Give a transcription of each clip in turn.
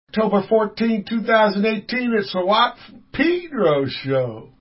October 14, 2018, it's the Watt Pedro Show.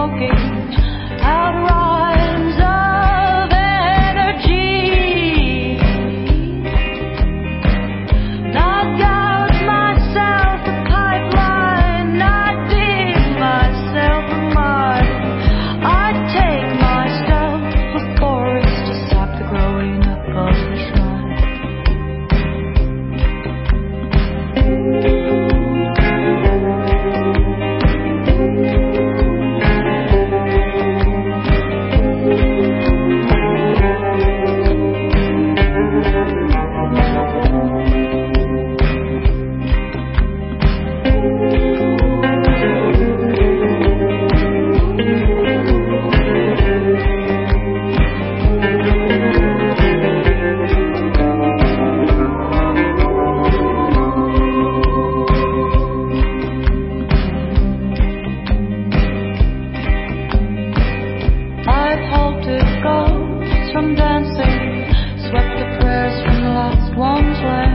smoking out rhymes of energy. Not gouge myself a pipeline, not dig myself a mine. I take myself a forest to stop the growing up of the shrine. I've halted ghosts from dancing, swept the prayers from the last one's way.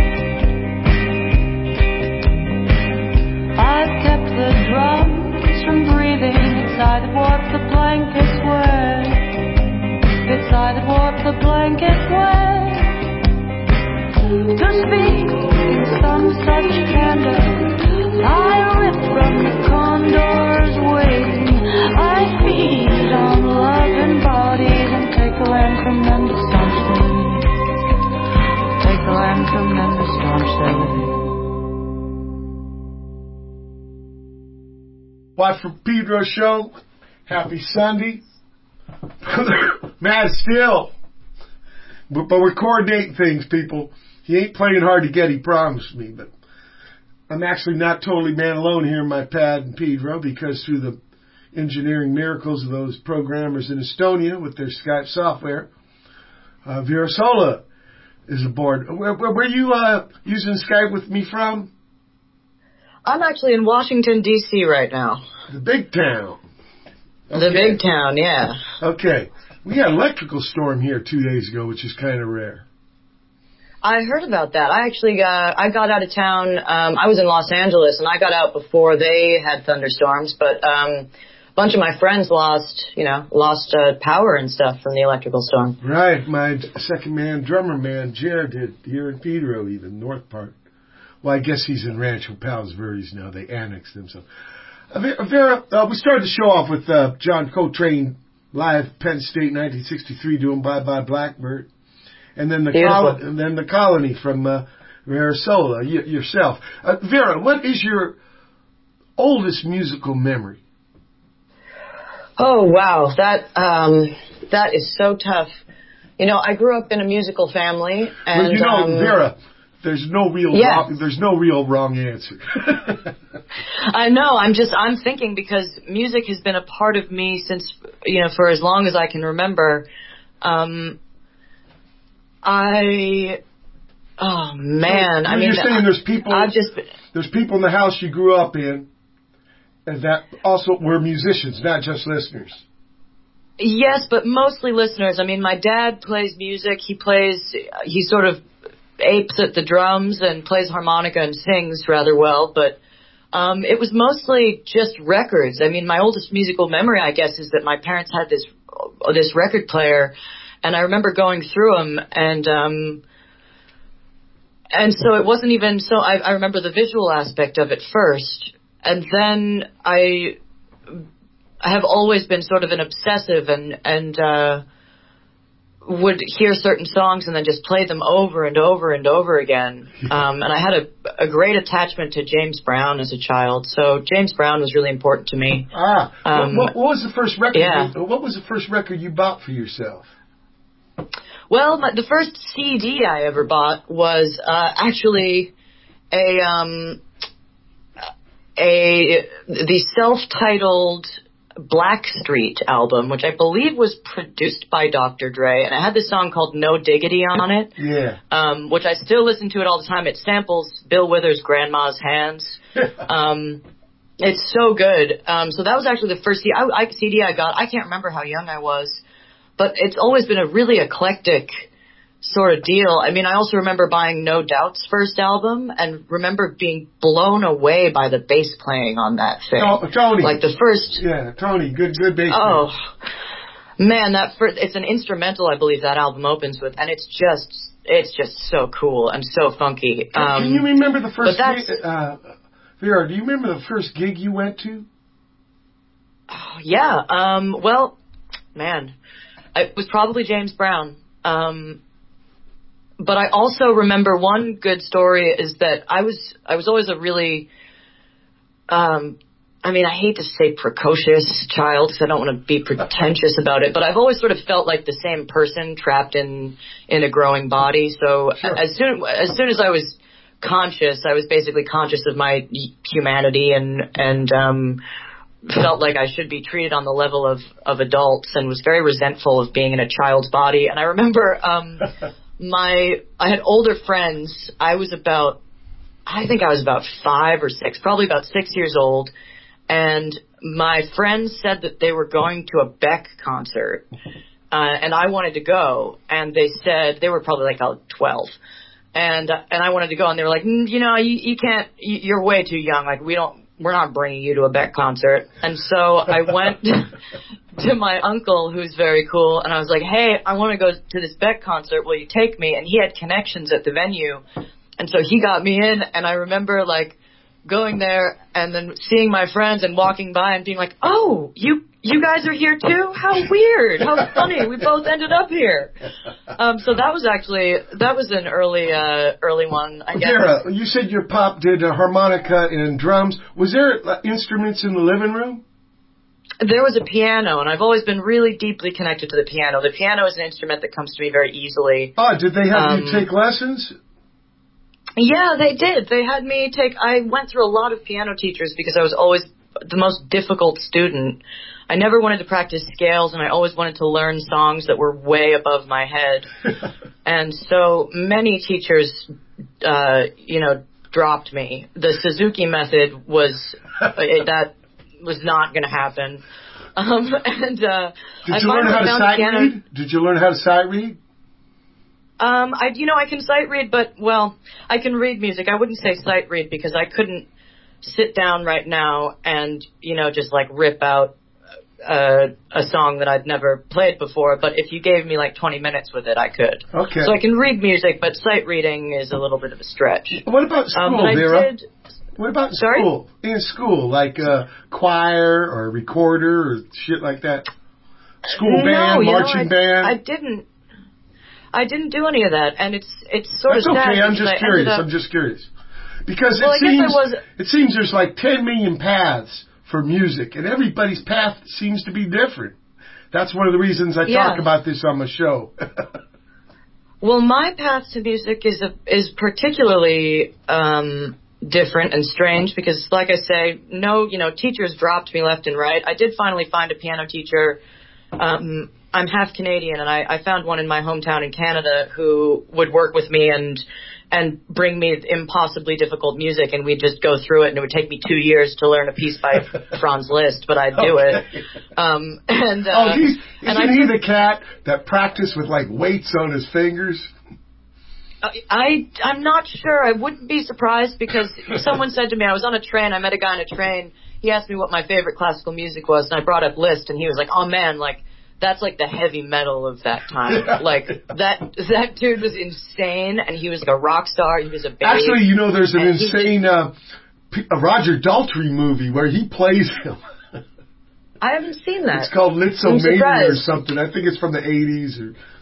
I've kept the drums from breathing. It's I that warped the blanket's way. It's I that warped the blanket's way. To speak in some such candor, I rip from the condor's wing. I feed on loving bodies and take the land from them to staunch their living. Take the land from them to staunch their living. Watch for Pedro Show. Happy Sunday. Mad still. But we're coordinating things, people. He ain't playing hard to get, he promised me, but I'm actually not totally man alone here in my pad and Pedro, because through the engineering miracles of those programmers in Estonia with their Skype software, Vera Sola is aboard. Where you using Skype with me from? I'm actually in Washington, D.C. right now. The big town. Okay. The big town, yeah. Okay. We had an electrical storm here 2 days ago, which is kind of rare. I heard about that. I got out of town. I was in Los Angeles, and I got out before they had thunderstorms, but a bunch of my friends lost power and stuff from the electrical storm. Right. My second man, drummer man, Jared, did here in Pedro, even, north part. Well, I guess he's in Rancho Palos Verdes now. They annexed them. So, Vera, we started the show off with John Coltrane, live Penn State 1963, doing Bye Bye Blackbird. And then the colony from Vera Sola, yourself. Vera, what is your oldest musical memory? Oh, wow. That is so tough. You know, I grew up in a musical family, and well, Vera, there's no real wrong answer. I know. I'm thinking, because music has been a part of me since, for as long as I can remember. Oh man! So, you're saying there's people in the house you grew up in, and that also were musicians, not just listeners. Yes, but mostly listeners. I mean, my dad plays music. He sort of apes at the drums and plays harmonica and sings rather well, but it was mostly just records. I mean, my oldest musical memory, I guess, is that my parents had this record player. And I remember going through them, and so it wasn't even so. I remember the visual aspect of it first, and then I have always been sort of an obsessive, and would hear certain songs and then just play them over and over and over again. And I had a great attachment to James Brown as a child, so James Brown was really important to me. What was the first record? Yeah. What was the first record you bought for yourself? Well, the first CD I ever bought was actually the self-titled Blackstreet album, which I believe was produced by Dr. Dre, and it had this song called No Diggity on it. Yeah. Which I still listen to it all the time. It samples Bill Withers' Grandma's Hands. It's so good. So that was actually the first CD I got. I can't remember how young I was, but it's always been a really eclectic sort of deal. I mean, I also remember buying No Doubt's first album and remember being blown away by the bass playing on that thing. Tony. Like the first... Yeah, Tony, good bass Oh, man, it's an instrumental, I believe, that album opens with, and it's just so cool and so funky. Can you remember the first gig, Vera, do you remember the first gig you went to? Oh, yeah. Well, man, it was probably James Brown. But I also remember one good story is that I was always a really, I mean, I hate to say precocious child because I don't want to be pretentious about it, but I've always sort of felt like the same person trapped in a growing body. So Sure. as soon as I was conscious, I was basically conscious of my humanity and felt like I should be treated on the level of adults and was very resentful of being in a child's body. And I remember, I had older friends. I think I was about 5 or 6, probably about 6 years old. And my friends said that they were going to a Beck concert. And I wanted to go. And they said, they were probably like 12. And I wanted to go. And they were like, you know, you can't, you're way too young. Like, we're not bringing you to a Beck concert. And so I went to my uncle, who's very cool, and I was like, hey, I want to go to this Beck concert. Will you take me? And he had connections at the venue. And so he got me in, and I remember, like, going there and then seeing my friends and walking by and being like, oh, you guys are here too? How weird. How funny. We both ended up here. So that was an early one, I guess. Vera, you said your pop did harmonica and drums. Was there instruments in the living room? There was a piano, and I've always been really deeply connected to the piano. The piano is an instrument that comes to me very easily. Oh, did they have you take lessons? Yeah, they did. They had me I went through a lot of piano teachers because I was always the most difficult student. I never wanted to practice scales, and I always wanted to learn songs that were way above my head. And so many teachers, dropped me. The Suzuki method was that was not going to happen. Did you learn how to sight read? Did you learn how to sight read? I can sight read, but, well, I can read music. I wouldn't say sight read because I couldn't sit down right now and, just like rip out a song that I'd never played before. But if you gave me like 20 minutes with it, I could. Okay. So I can read music, but sight reading is a little bit of a stretch. What about school, Vera? What about Sorry? school? In school, like choir or recorder or shit like that? School band, marching band? I didn't do any of that, and it's sort That's of sad. Okay, I'm just curious. Because it seems there's like 10 million paths for music, and everybody's path seems to be different. That's one of the reasons I talk about this on my show. Well, my path to music is particularly different and strange because, like I say, teachers dropped me left and right. I did finally find a piano teacher. I'm half Canadian, and I found one in my hometown in Canada who would work with me and bring me impossibly difficult music, and we'd just go through it, and it would take me 2 years to learn a piece by Franz Liszt, but I'd do it. Isn't he the cat that practiced with like weights on his fingers? I'm not sure. I wouldn't be surprised because someone said to me, I was on a train, I met a guy on a train, he asked me what my favorite classical music was, and I brought up Liszt, and he was like, oh man, like, that's like the heavy metal of that time. Like that dude was insane, and he was like a rock star. He was a babe. Actually, there's an insane Roger Daltrey movie where he plays him. I haven't seen that. It's called Litzomania or something. I think it's from the 80s.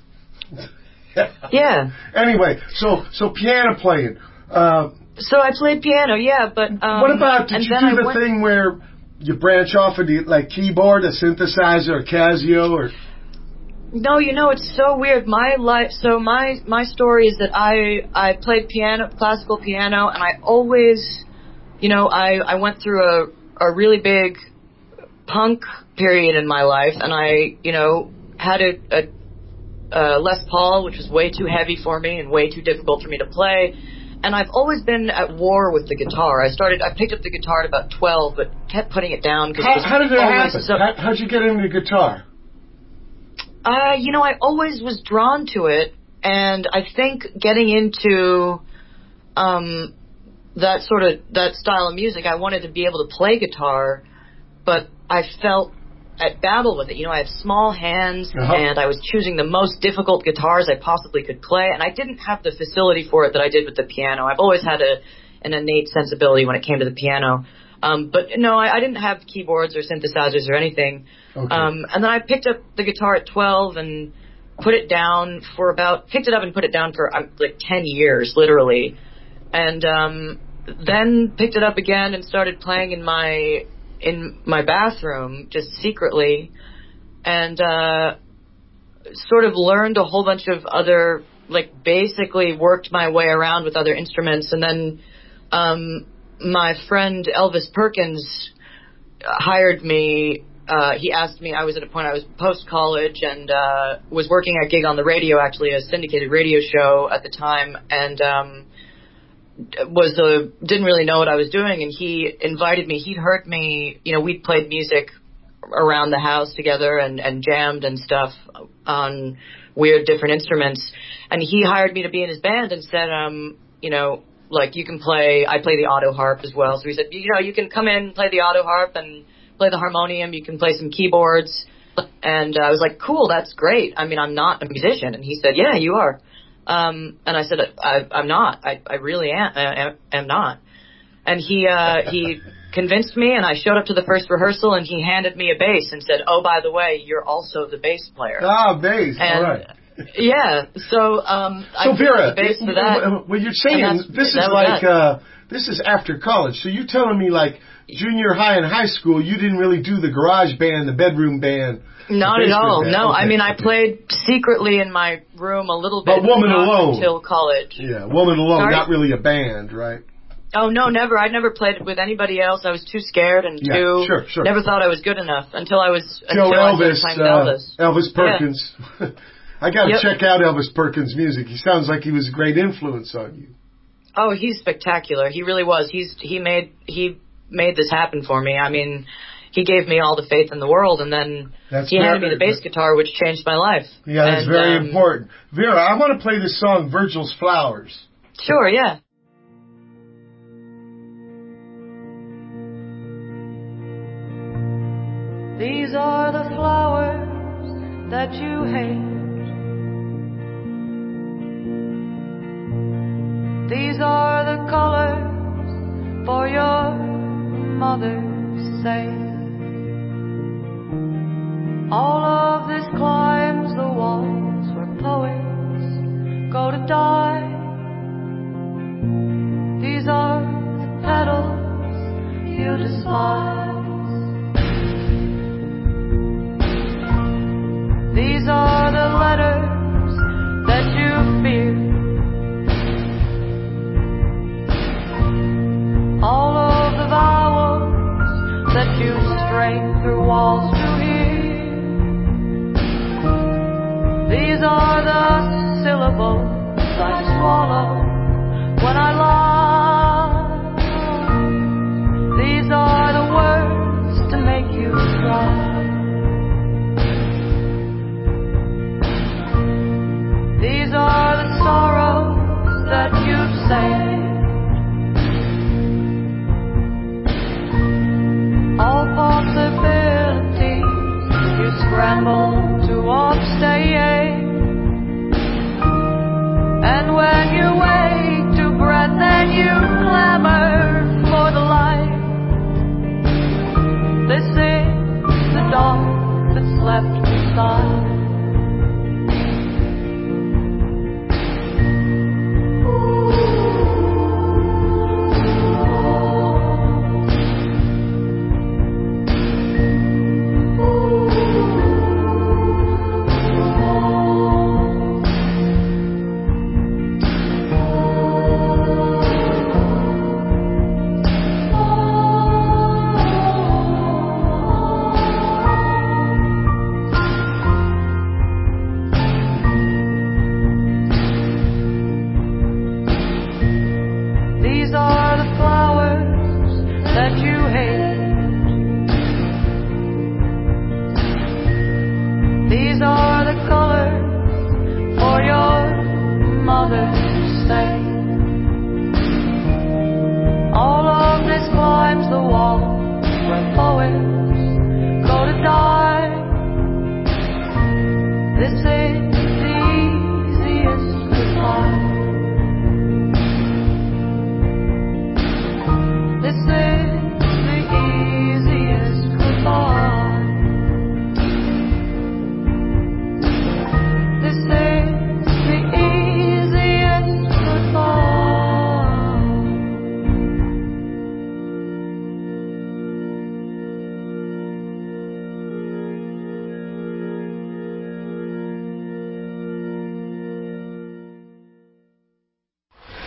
Yeah. Anyway, so piano playing. So I played piano, yeah, but what about did you do the thing where you branch off of the like keyboard, a synthesizer, or Casio, or? No, it's so weird. My life. So my story is that I played piano, classical piano, and I always, I went through a really big punk period in my life, and I, had a Les Paul, which was way too heavy for me and way too difficult for me to play. And I've always been at war with the guitar. I picked up the guitar at about 12, but kept putting it down. How did it happen? How'd you get into guitar? I always was drawn to it, And I think getting into that style of music, I wanted to be able to play guitar, but I felt at battle with it. You know, I had small hands, and I was choosing the most difficult guitars I possibly could play, and I didn't have the facility for it that I did with the piano. I've always had an innate sensibility when it came to the piano. But no, I didn't have keyboards or synthesizers or anything. Okay. And then I picked up the guitar at 12 and picked it up and put it down for like 10 years, literally. And then picked it up again and started playing in my bathroom, just secretly, and sort of learned a whole bunch of other, like, basically worked my way around with other instruments. And then my friend Elvis Perkins hired me. He asked me, I was at a point, I was post-college and was working a gig on the radio, actually, a syndicated radio show at the time, and didn't really know what I was doing, and he invited me. He'd heard me, you know, we'd played music around the house together and jammed and stuff on weird different instruments, and he hired me to be in his band and said, you know, like, I play the auto harp as well, so he said, you know, you can come in, play the auto harp and play the harmonium, you can play some keyboards. And I was like, cool, that's great. I mean, I'm not a musician. And he said, yeah, you are. And I said, I'm not. I really am not. And he convinced me, and I showed up to the first rehearsal, and he handed me a bass and said, oh, by the way, you're also the bass player. Ah, bass. And, all right. Yeah. So, I Vera, the bass for that. what you're saying, this is after college. So you're telling me, like, junior high and high school, you didn't really do the garage band, the bedroom band. Not at all. No, okay. I mean, I played secretly in my room a little bit. But Woman Alone. Until college. Yeah, Woman Alone, Sorry? not really a band, right? Oh, no, never. I never played with anybody else. I was too scared and sure. Never thought I was good enough until I was Elvis Perkins. Yeah. I got to check out Elvis Perkins' music. He sounds like he was a great influence on you. Oh, he's spectacular. He really was. He made this happen for me. I mean, he gave me all the faith in the world, and then he handed me the bass guitar, which changed my life. Yeah, that's very important. Vera, I want to play this song, Virgil's Flowers. Sure, yeah. These are the flowers that you hate. These are the colors for your mother's sake. All of this climbs the walls where poets go to die. These are the petals you despise. These are the letters that you fear. All of the vowels that you strain through walls to hear. These are the syllables I swallow when I lie. These are the words to make you cry. These are the sorrows that you say. All possibilities you scramble to obstate. And when you wake to breath, then you clamor for the light. This is the dawn that's left beside.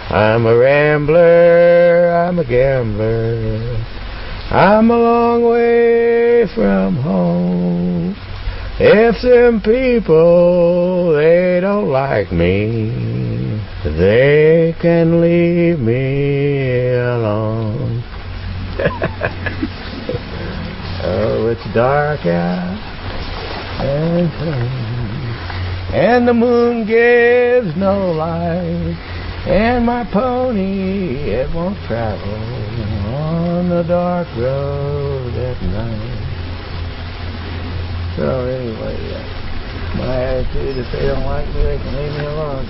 I'm a rambler, I'm a gambler, I'm a long way from home. If them people, they don't like me, they can leave me alone. Oh, it's dark out and the moon gives no light, and my pony, it won't travel on the dark road at night. So anyway, my attitude, if they don't like me, they can leave me alone.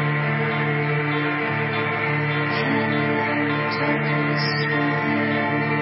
Hello, darkness,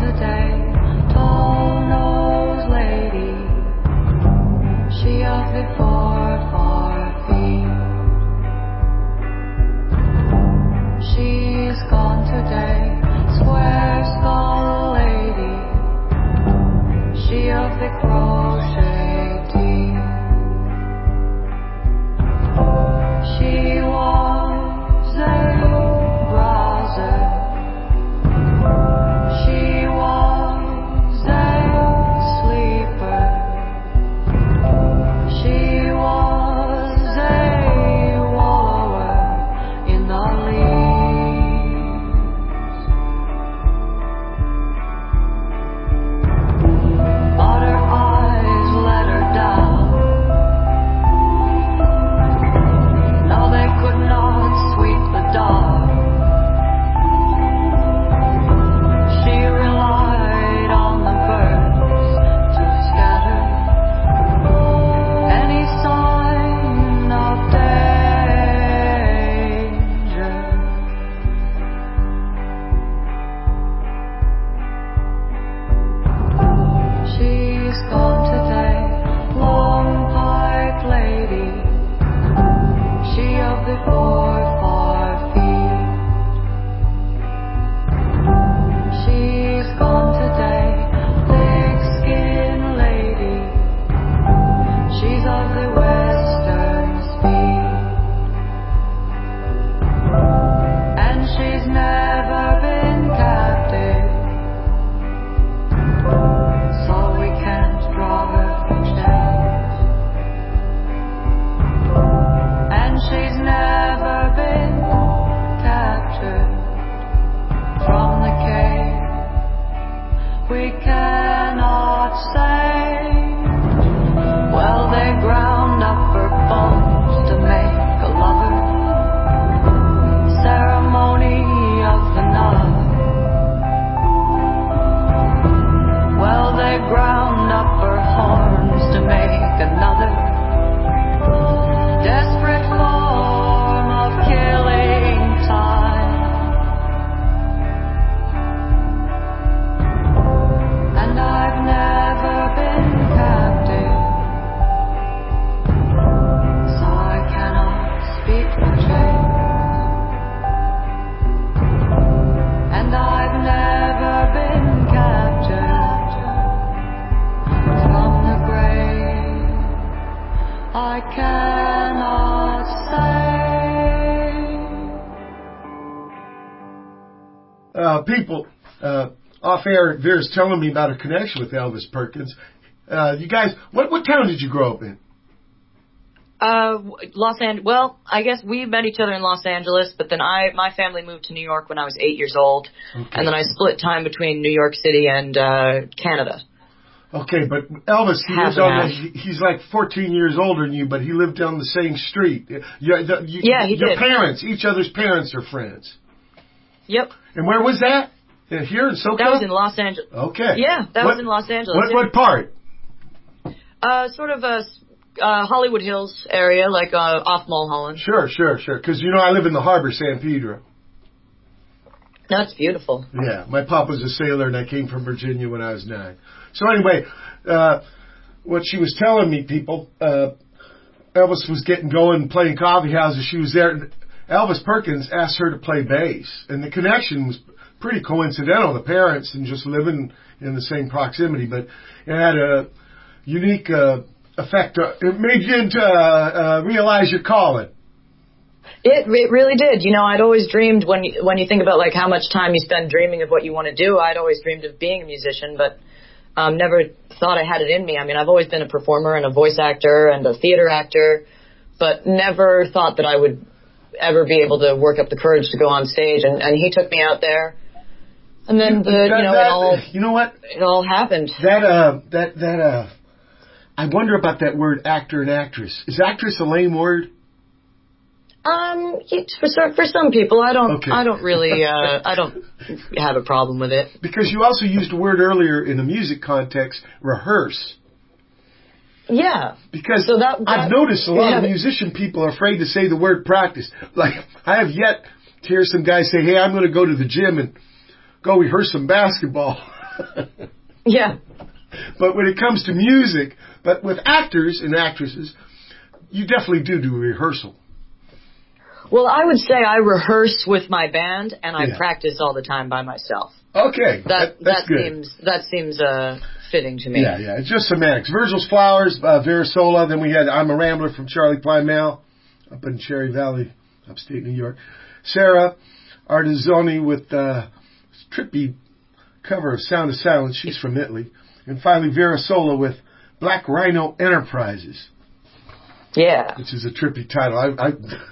today, tall-nosed lady, she of the 4 feet. She's gone today, square skull lady, she of the crochet tee. She was a browser. She was a sleeper. She was a wallower in the leaves. But her eyes let her down. No, they could not sweep the dark. She relied on the birds to scatter any sign of danger. She's gone today, long pike lady, she of the 4 feet. She's gone today, thick skin lady, she's of the western speed. And she's never been captive, so we can't draw her shades. And she's never been captured from the cave. We cannot say. Well, they ground up her bones to make a lover. Ceremony of the night. Well, they ground up her horns to make another desperate form of killing time. And I've never been captive, so I cannot speak for Jane. And I've never been captured from the grave. I cannot say. People, off air, Vera's telling me about a connection with Elvis Perkins. You guys, what town did you grow up in? Los Angeles. Well, I guess we met each other in Los Angeles, but then my family moved to New York when I was 8 years old, Okay. and then I split time between New York City and Canada. Okay, but Elvis, Half and half. he's like 14 years older than you, but he lived down the same street. Yeah, he your did. parents, each other's parents are friends. Yep, And where was that? Here in SoCal? that was in Los Angeles. Okay. Yeah, that was in Los Angeles. What part? Sort of a Hollywood Hills area, like off Mulholland. Sure. Because, I live in the harbor, San Pedro. That's beautiful. Yeah, my pop was a sailor, and I came from Virginia when I was 9. So anyway, what she was telling me, people, Elvis was getting going playing coffee houses. She was there. And Elvis Perkins asked her to play bass, and the connection was pretty coincidental. The parents and just living in the same proximity, but it had a unique effect. It made you realize your calling. It really did. I'd always dreamed when you think about like how much time you spend dreaming of what you want to do. I'd always dreamed of being a musician, but never thought I had it in me. I mean, I've always been a performer and a voice actor and a theater actor, but never thought that I would ever be able to work up the courage to go on stage. And he took me out there, and then it all happened. I wonder about that word actor and actress. Is actress a lame word? For some people, I don't. Okay. I don't really. I don't have a problem with it. Because you also used a word earlier in a music context, rehearse. Yeah. Because I've noticed a lot of musician people are afraid to say the word practice. Like, I have yet to hear some guy say, "Hey, I'm going to go to the gym and go rehearse some basketball." Yeah. But when it comes to music, but with actors and actresses, you definitely do rehearsal. Well, I would say I rehearse with my band, and I Yeah. practice all the time by myself. Okay, that's good. That seems fitting to me. Yeah, it's just semantics. Virgil's Flowers, Vera Sola. Then we had I'm a Rambler from Charlie Plymale up in Cherry Valley, upstate New York. Sarah Artizzoni with trippy cover of Sound of Silence. She's from Italy. And finally, Vera Sola with Black Rhino Enterprises. Yeah. Which is a trippy title. I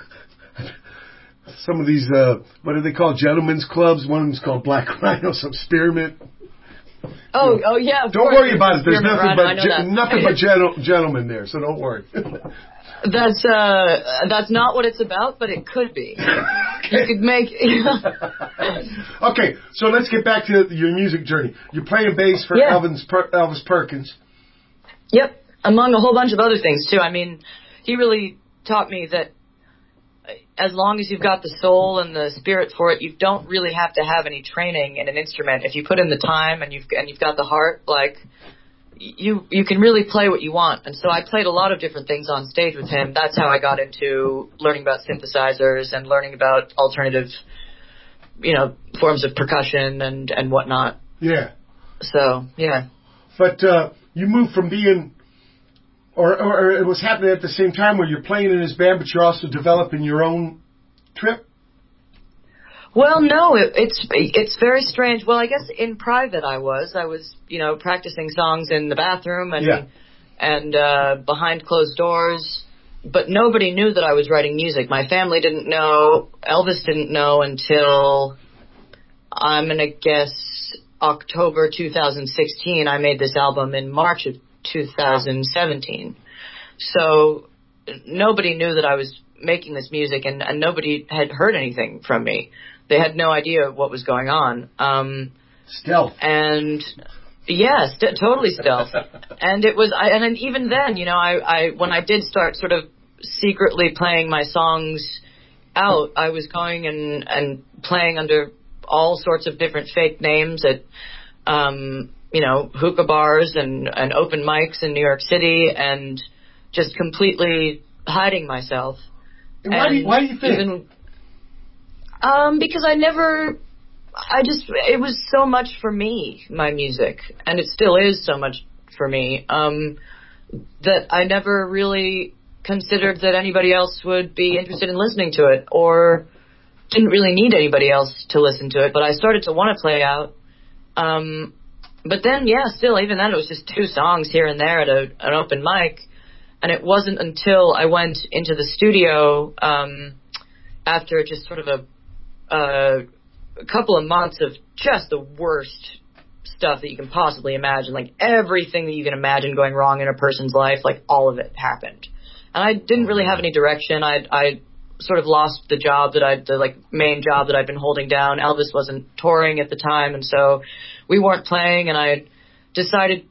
some of these, what are they called? Gentlemen's clubs. One of them's called Black Rhino, some spearmint. Oh, yeah. Don't worry about it. There's Spearmint nothing but gentlemen there, so don't worry. That's not what it's about, but it could be. Okay. You could make. Okay, so let's get back to your music journey. You're playing bass for Elvis Perkins. Yep, among a whole bunch of other things too. I mean, he really taught me that as long as you've got the soul and the spirit for it, you don't really have to have any training in an instrument. If you put in the time and you've got the heart, like you can really play what you want. And so I played a lot of different things on stage with him. That's how I got into learning about synthesizers and learning about alternative, forms of percussion and whatnot. Yeah. So yeah. But you moved from being. Or it was happening at the same time where you're playing in his band, but you're also developing your own trip? Well, no, it's very strange. Well, I guess in private I was, practicing songs in the bathroom and behind closed doors, but nobody knew that I was writing music. My family didn't know, Elvis didn't know until, I'm going to guess, October 2016. I made this album in March of 2017. So nobody knew that I was making this music, and nobody had heard anything from me. They had no idea what was going on. Stealth. And yes, totally stealth. And it was, and even then, I when I did start sort of secretly playing my songs out, I was going and playing under all sorts of different fake names at hookah bars and open mics in New York City, and just completely hiding myself. And why do you think? Because it was so much for me, my music, and it still is so much for me, that I never really considered that anybody else would be interested in listening to it, or didn't really need anybody else to listen to it, but I started to want to play out. But then, still, even then, it was just 2 songs here and there at an open mic. And it wasn't until I went into the studio after just sort of a couple of months of just the worst stuff that you can possibly imagine. Like, everything that you can imagine going wrong in a person's life, like, all of it happened. And I didn't really have any direction. I sort of lost the job the main job that I'd been holding down. Elvis wasn't touring at the time, and so we weren't playing, and I decided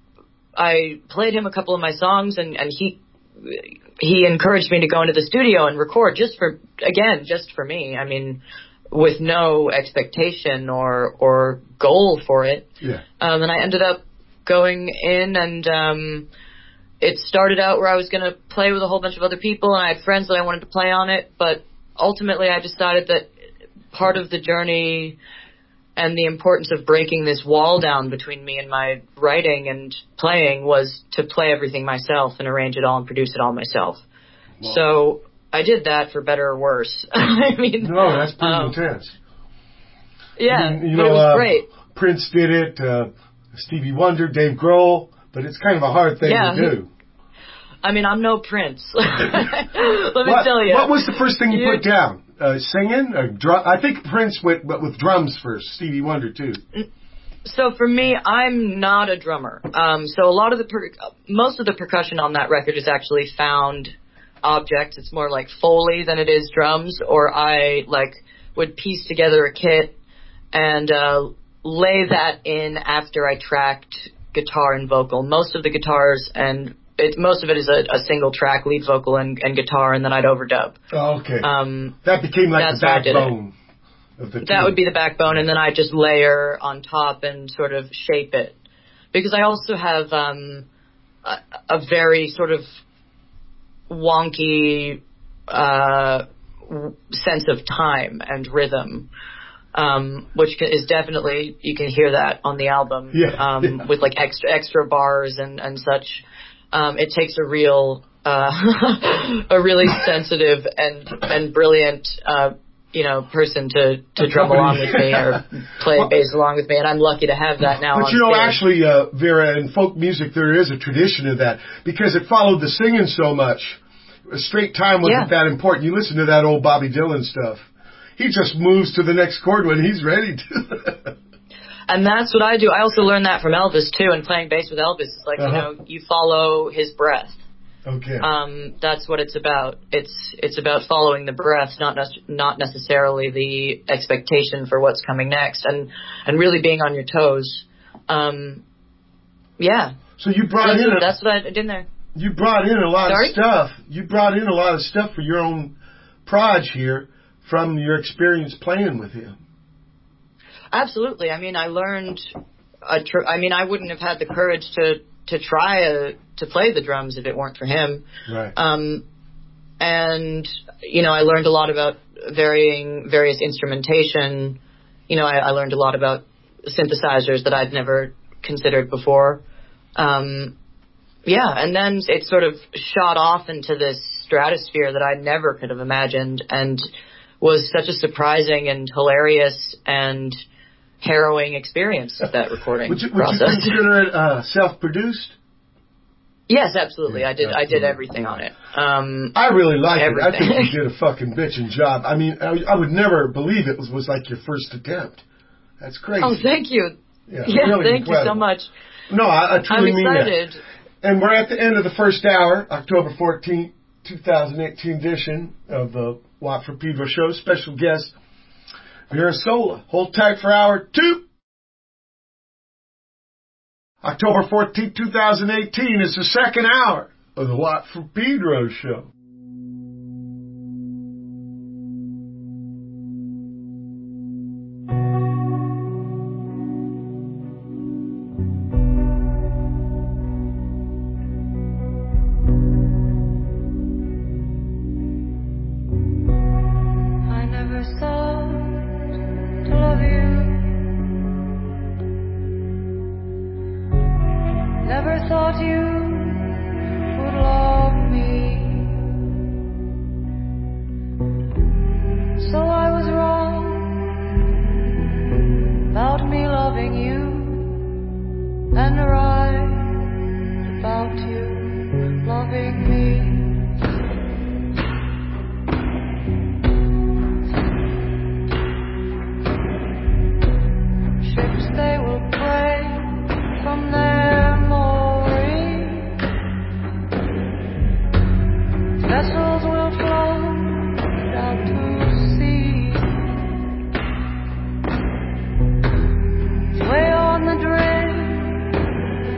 I played him a couple of my songs, and he encouraged me to go into the studio and record just for me. I mean, with no expectation or goal for it. Yeah. And I ended up going in, and it started out where I was going to play with a whole bunch of other people, and I had friends that I wanted to play on it, but ultimately I decided that part of the journey and the importance of breaking this wall down between me and my writing and playing was to play everything myself and arrange it all and produce it all myself. Wow. So I did that for better or worse. I mean, no, that's pretty intense. Yeah, I mean, but it was great. Prince did it, Stevie Wonder, Dave Grohl, but it's kind of a hard thing to do. I mean, I'm no Prince. Let me tell you. What was the first thing you put down? Singing? I think Prince went with drums first. Stevie Wonder, too. So for me, I'm not a drummer. So a lot of most of the percussion on that record is actually found objects. It's more like Foley than it is drums. Or I would piece together a kit and lay that in after I tracked guitar and vocal. Most of the guitars and most of it is a single track, lead vocal and guitar, and then I'd overdub. Oh, okay. That became like the backbone. of the That would be the backbone, and then I just layer on top and sort of shape it. Because I also have a very sort of wonky sense of time and rhythm, which is definitely, you can hear that on the album, with like extra bars and such. It takes a real a really sensitive and brilliant person to drum along with me or play bass along with me, and I'm lucky to have that now. But on stage. actually, Vera, in folk music there is a tradition of that because it followed the singing so much. Straight time wasn't that important. You listen to that old Bobby Dylan stuff. He just moves to the next chord when he's ready to. And that's what I do. I also learned that from Elvis too, and playing bass with Elvis is like, you follow his breath. Okay. That's what it's about. It's about following the breath, not necessarily the expectation for what's coming next, and really being on your toes. So you brought in. That's what I did in there. You brought in a lot of stuff. You brought in a lot of stuff for your own proj here from your experience playing with him. Absolutely. I mean, I learned. I wouldn't have had the courage to try to play the drums if it weren't for him. Right. And I learned a lot about various instrumentation. I learned a lot about synthesizers that I'd never considered before. And then it sort of shot off into this stratosphere that I never could have imagined, and was such a surprising and hilarious and harrowing experience, that recording process. Would you consider it self-produced? Yes, absolutely. Yeah, I did everything on it. I really like it. I think everything. you did a fucking bitchin' job. I mean, I would never believe it was like your first attempt. That's crazy. Oh, thank you. Yeah, Yeah, really thank incredible. you so much. No, I truly I'm mean excited. that. And we're at the end of the first hour, October 14th, 2018 edition of the Watt from Pedro show. Special guest, Vera Sola. Hold tight for hour 2. October 14th, 2018 is the second hour of the Watt from Pedro show. I never thought to love you. Never thought you would love me. So I was wrong about me loving you, and right about you loving me. Ships they will break from their mooring. Vessels will float out to sea. Sway on the drift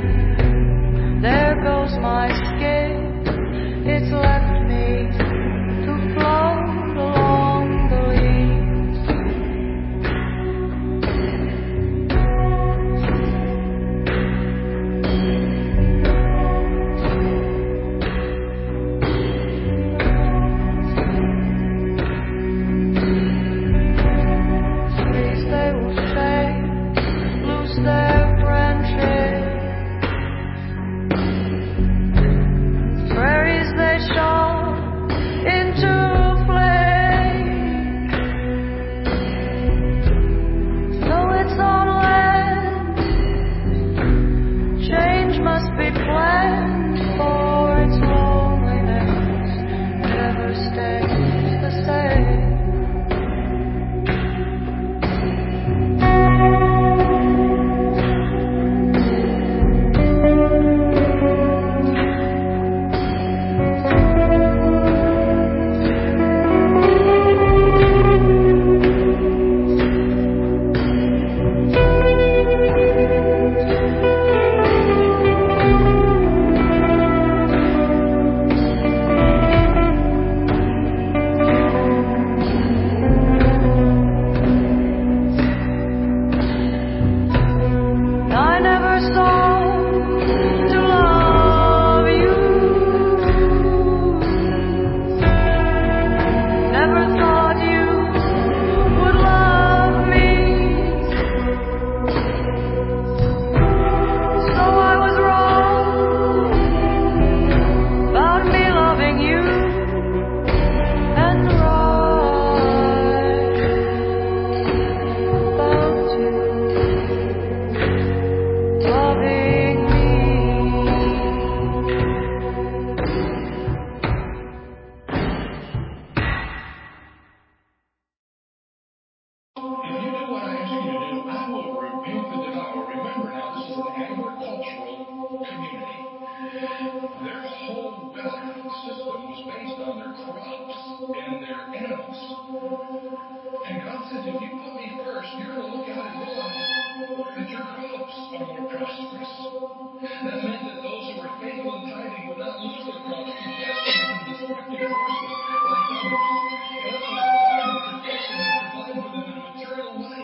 will rebuke the devourer. Remember now, this is an agricultural community. Their whole wealth system was based on their crops and their animals. And God says, if you put me first, you're going to look out and realize that your crops are more prosperous. That meant that those who were faithful in tithing would not lose their crops to destructive forces like others. In other words, God would protect them and provide for them in a material way.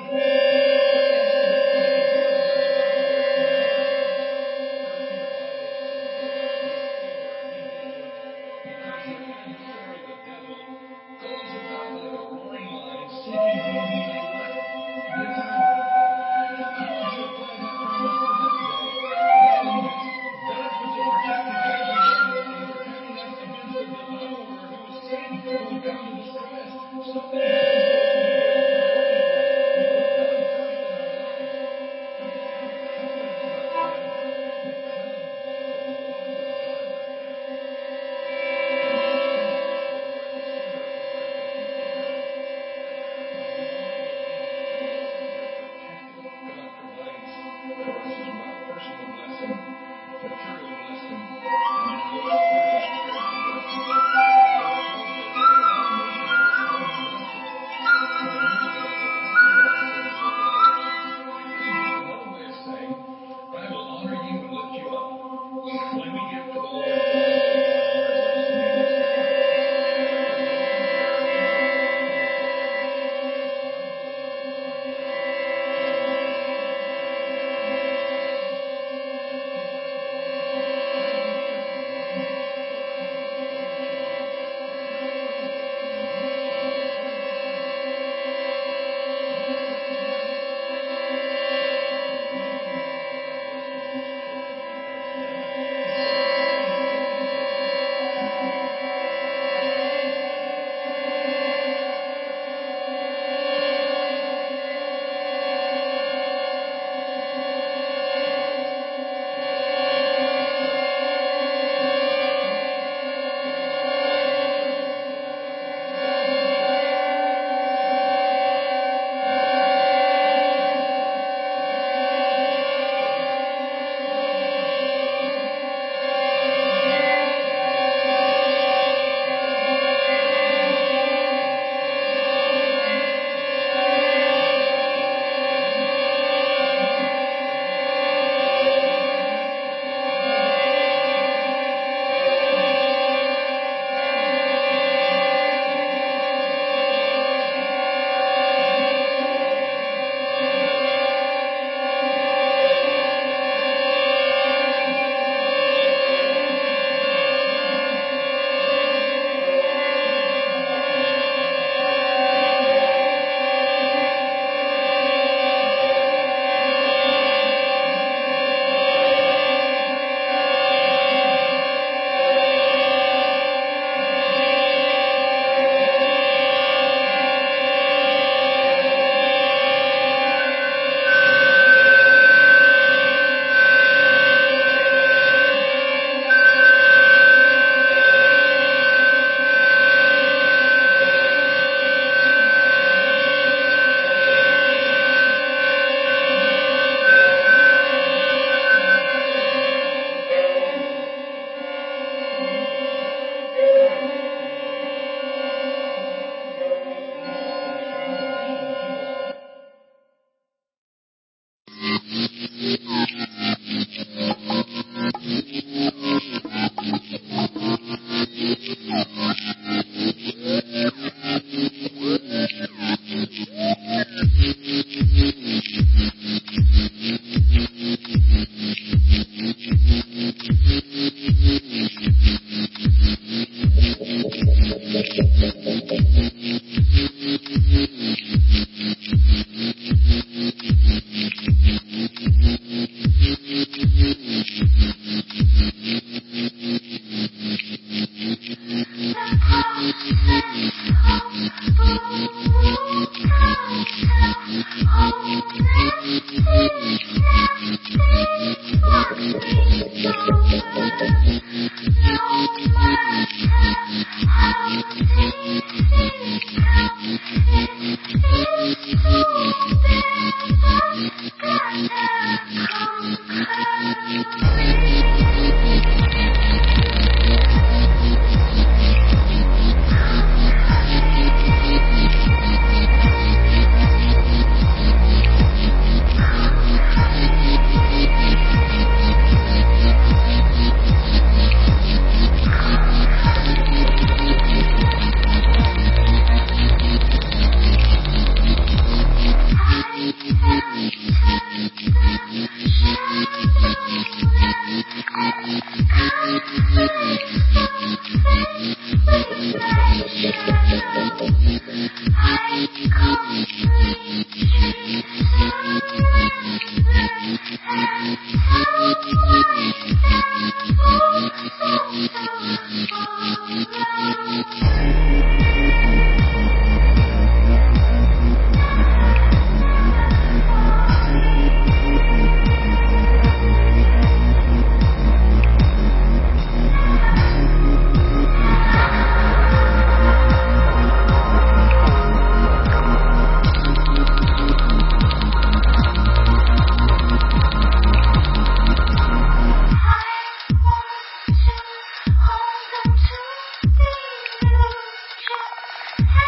Hold on to the illusion.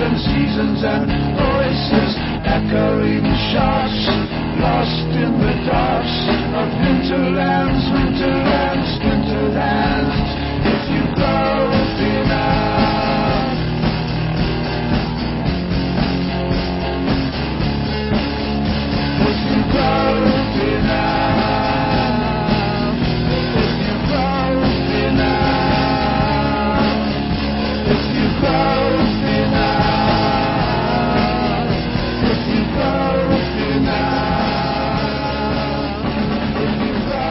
and seasons and voices, echoing shots, lost in the darks of hinterlands, winterlands, winterlands. If you go enough, if you go enough, if you go enough, if you go enough, if you go enough, if you go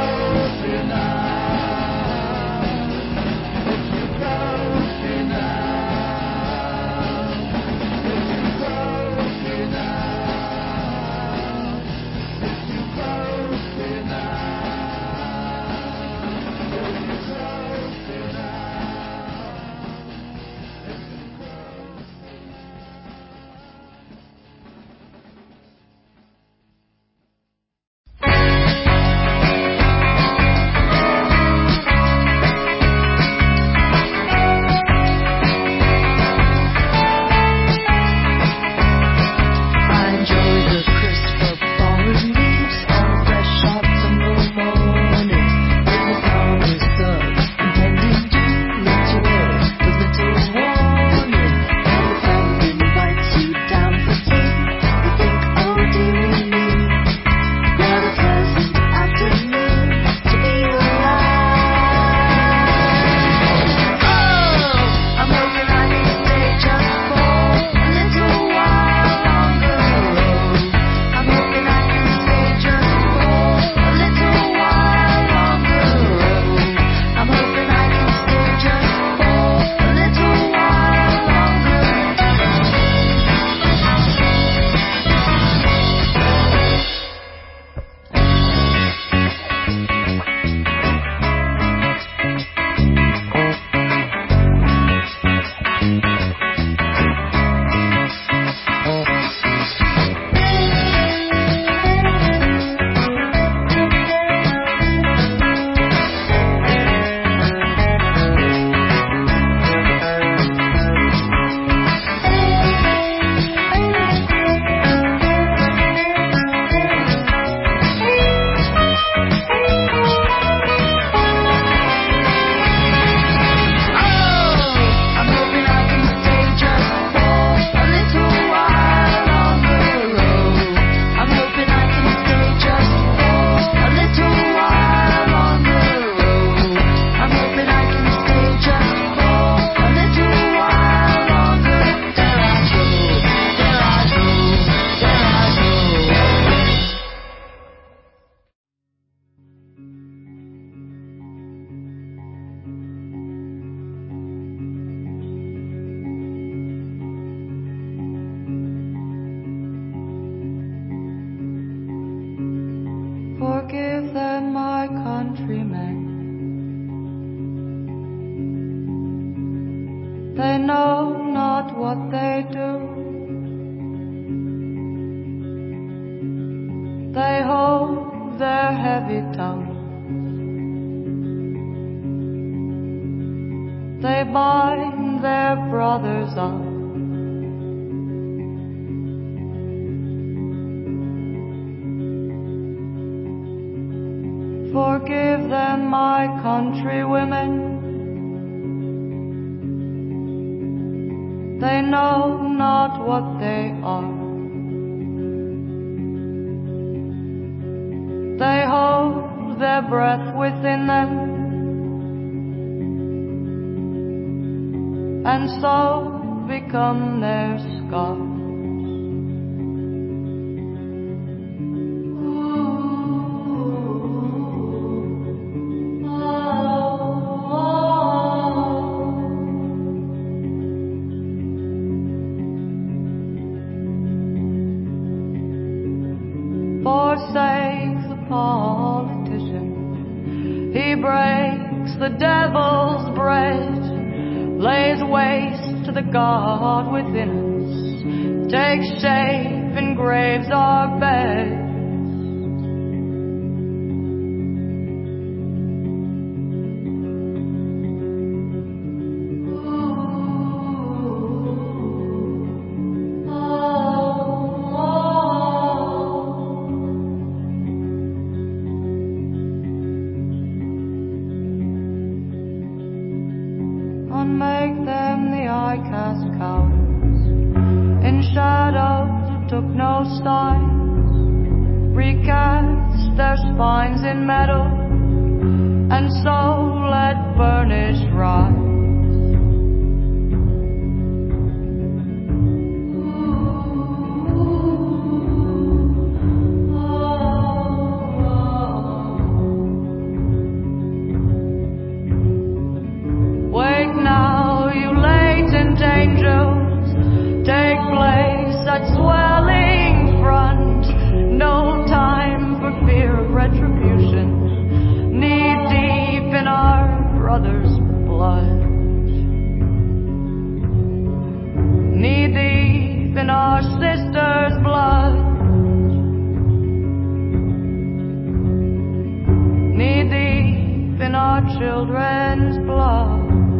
enough, if you go Forgive them, my countrymen. They know not what they do. They hold their heavy tongues. They bind their brothers up. Forgive them, my countrywomen. They know not what they are. They hold their breath within them, and so become their scars. Forsake the politician. He breaks the devil's bread, lays waste to the God within us, takes shape in graves our beds. vital signs, recast their spines in metal, and so let burnished rise. Wake now, you latent angels, take place at swelling front. No time for fear of retribution, knee deep in our brother's blood. Knee deep in our sister's blood. Knee deep in our children's blood.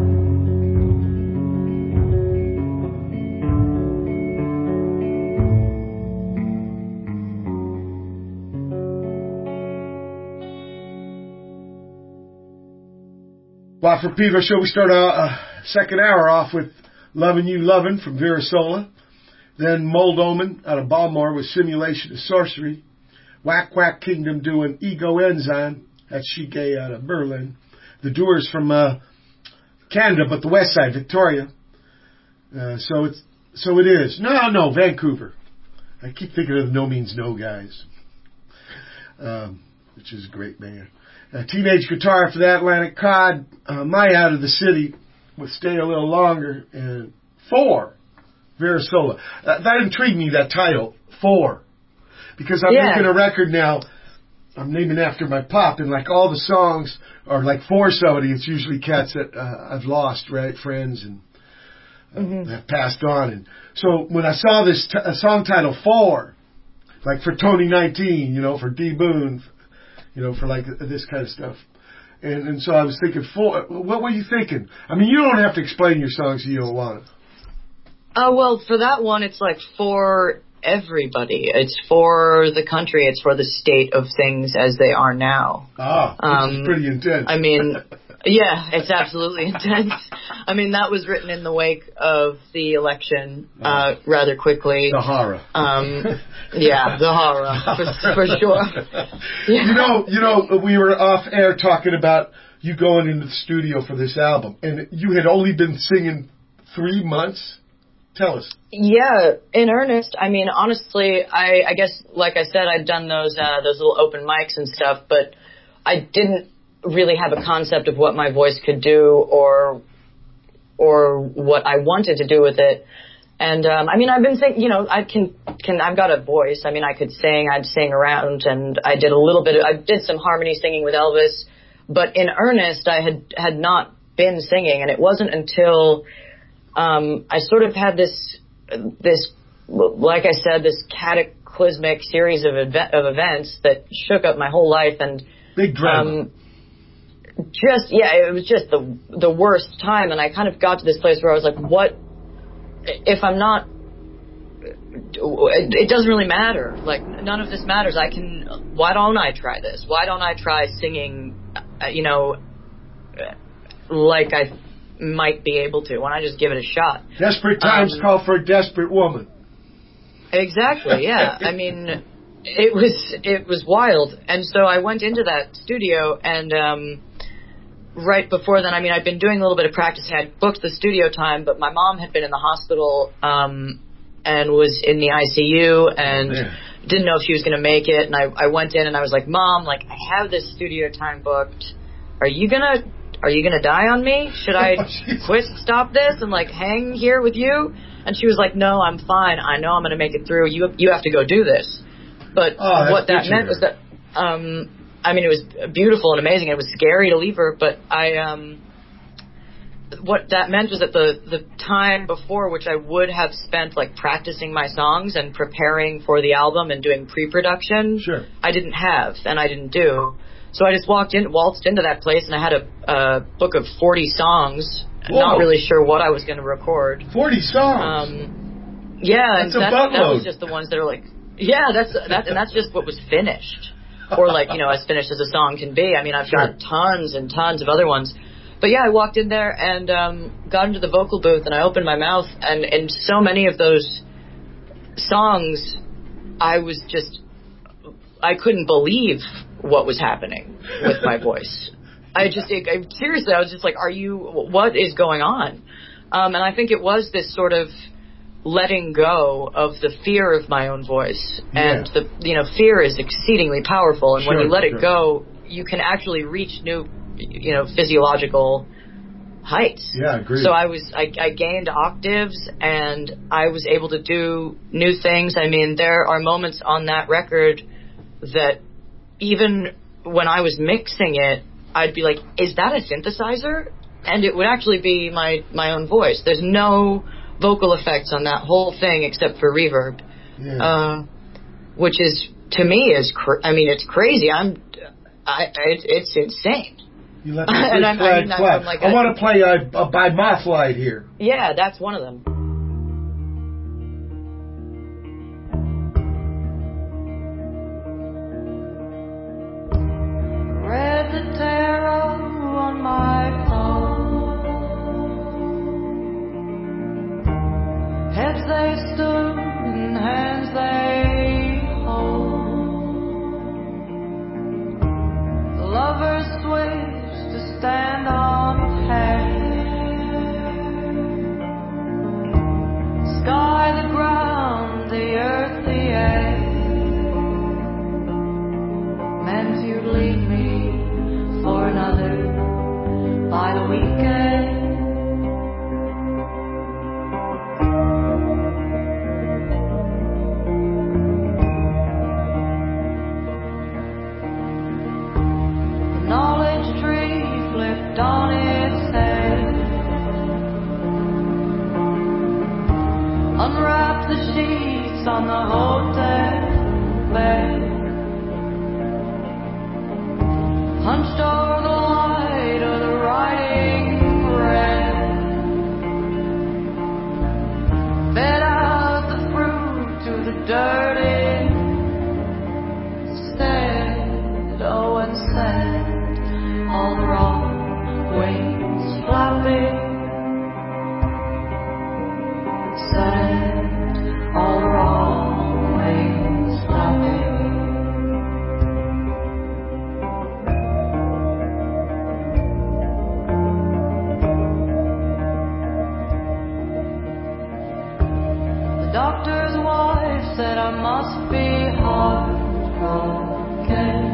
Watt Pedro Show. We start our second hour off with Lovin' You Lovin' from Vera Sola. Then Mold Omen out of Baltimore with Simulation of Sorcery. Whack Whack Kingdom doing Ego Enzyme. That's Shige out of Berlin. The Doers from Canada, but the west side, Victoria. So it is. No, Vancouver. I keep thinking of the No Means No guys, which is a great band. Teenage Guitar for the Atlantic Cod. My Out of the City with Stay a Little Longer. And 4, Vera Sola. That intrigued me, that title, 4. Because I'm making a record now. I'm naming after my pop, and like all the songs are like for somebody. It's usually cats that I've lost, right? Friends and have passed on. And so when I saw this song title 4, like for Tony 19, for D Boone, for like this kind of stuff. And so I was thinking, 4, what were you thinking? I mean, you don't have to explain your songs if you don't want to. Well, for that one, it's like for everybody. It's for the country. It's for the state of things as they are now. Which is pretty intense. I mean, yeah, it's absolutely intense. I mean, that was written in the wake of the election rather quickly. The horror. Yeah, the horror, for sure. Yeah. We were off air talking about you going into the studio for this album, and you had only been singing 3 months. Tell us. Yeah, in earnest. I mean, honestly, I guess, like I said, I'd done those little open mics and stuff, but I didn't really have a concept of what my voice could do or what I wanted to do with it. And I mean, I've been thinking, I've got a voice. I mean, I could sing. I'd sing around, and I did I did some harmony singing with Elvis, but in earnest, I had not been singing, and it wasn't until I sort of had this, like I said, this cataclysmic series of events that shook up my whole life, and big drama. It was just the worst time, and I kind of got to this place where I was like, what if I'm not? It doesn't really matter. Like, none of this matters. Why don't I try this? Why don't I try singing? Like I might be able to. Why don't I just give it a shot? Desperate times call for a desperate woman. Exactly, yeah. I mean, it was wild. And so I went into that studio, and right before then, I mean, I'd been doing a little bit of practice. I had booked the studio time, but my mom had been in the hospital and was in the ICU and didn't know if she was going to make it. And I went in and I was like, Mom, like, I have this studio time booked. Are you gonna die on me? Should I stop this and like hang here with you? And she was like, no, I'm fine. I know I'm gonna make it through. You have to go do this. But what that meant was that, I mean, it was beautiful and amazing. It was scary to leave her, but what that meant was that the time before, which I would have spent like practicing my songs and preparing for the album and doing pre-production, I didn't have and I didn't do. So I just waltzed into that place, and I had a book of 40 songs. Whoa. Not really sure what I was going to record. 40 songs. Yeah, that's and that was just the ones that are like, yeah, that's just what was finished, or like, as finished as a song can be. I mean, I've got tons and tons of other ones, but yeah, I walked in there and got into the vocal booth, and I opened my mouth, and in so many of those songs, I couldn't believe what was happening with my voice. Seriously, I was just like, what is going on? And I think it was this sort of letting go of the fear of my own voice. And fear is exceedingly powerful. And when you let it go, you can actually reach new, physiological heights. Yeah, agreed. So I gained octaves, and I was able to do new things. I mean, there are moments on that record that even when I was mixing it, I'd be like, is that a synthesizer? And it would actually be my own voice. There's no vocal effects on that whole thing except for reverb. Yeah. Which is, to me, it's crazy. It's insane. You let the flag fly. I want to play by Mothlight here. Yeah, that's one of them. Read the tarot on my phone. Heads they stood and hands they hold. The lovers switched to stand on head. Sky, the ground, the earth, the air. Meant you'd leave me for another by the weekend. The knowledge tree flipped on its head. Unwrapped the sheets on the hotel bed. Hunched over the light of the writing red. Fed out the fruit to the dirt instead. Oh, and sent all the wrong wings flapping. Sent all the wrong wings flapping. Doctor's wife said I must be heartbroken.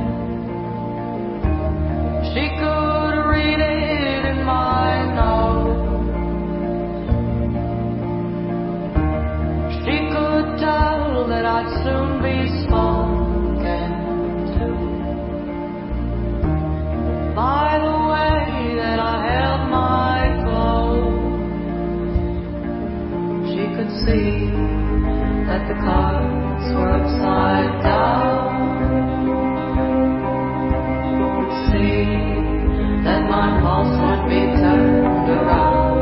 She could read it in my nose. She could tell that I'd soon be spoken to by the way that I held my clothes. She could see that the cards were upside down. See that my pulse would be turned around.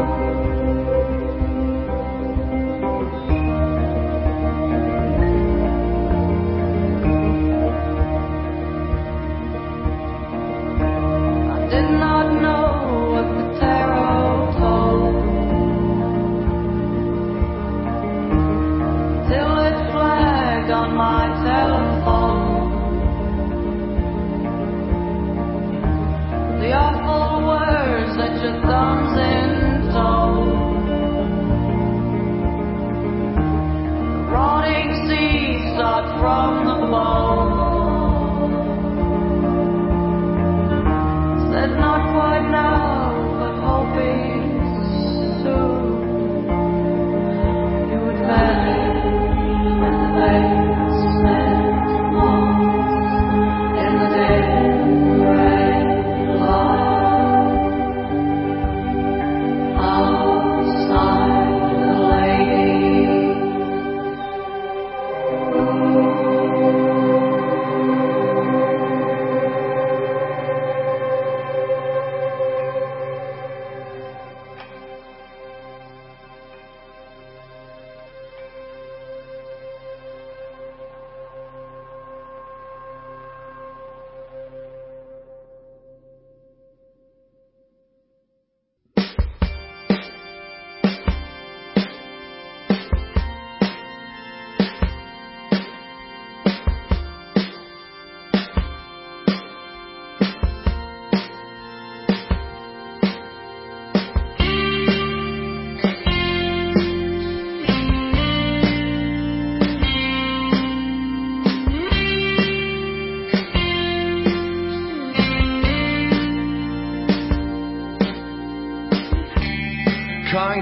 I did not know what the tarot told. Till it flagged on my telephone.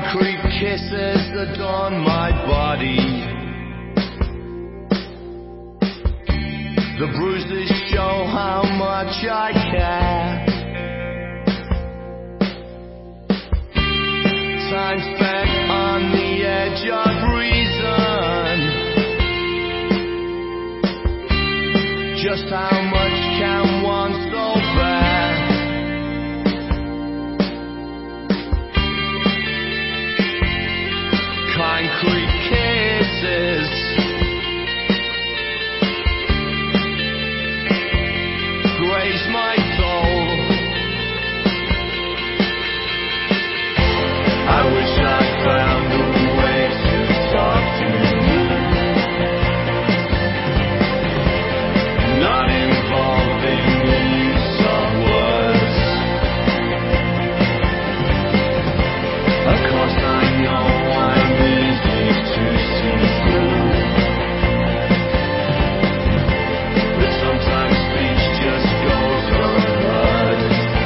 Concrete kisses adorn my body. The bruises show how much I care. Time spent on the edge of reason. Just how much can one soul bear? Concrete kisses. Graze my soul. I wish I found a way to talk to you, not involving the use of words. Of course I know I'm easy to see through, but sometimes speech just goes unheard.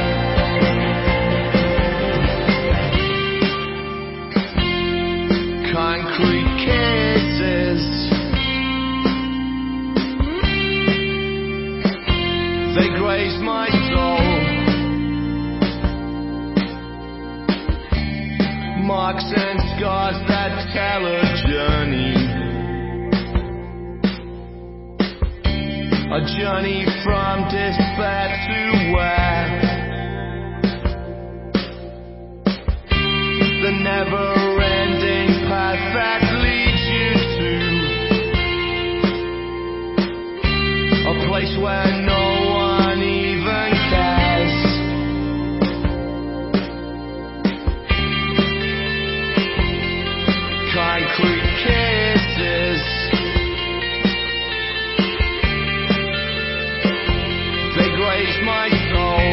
Concrete kisses, they graze my soul. Marks and scars that tell a journey. A journey from despair to where the never-ending path that leads you to a place where no one even cares. Concrete kisses, they graze my soul.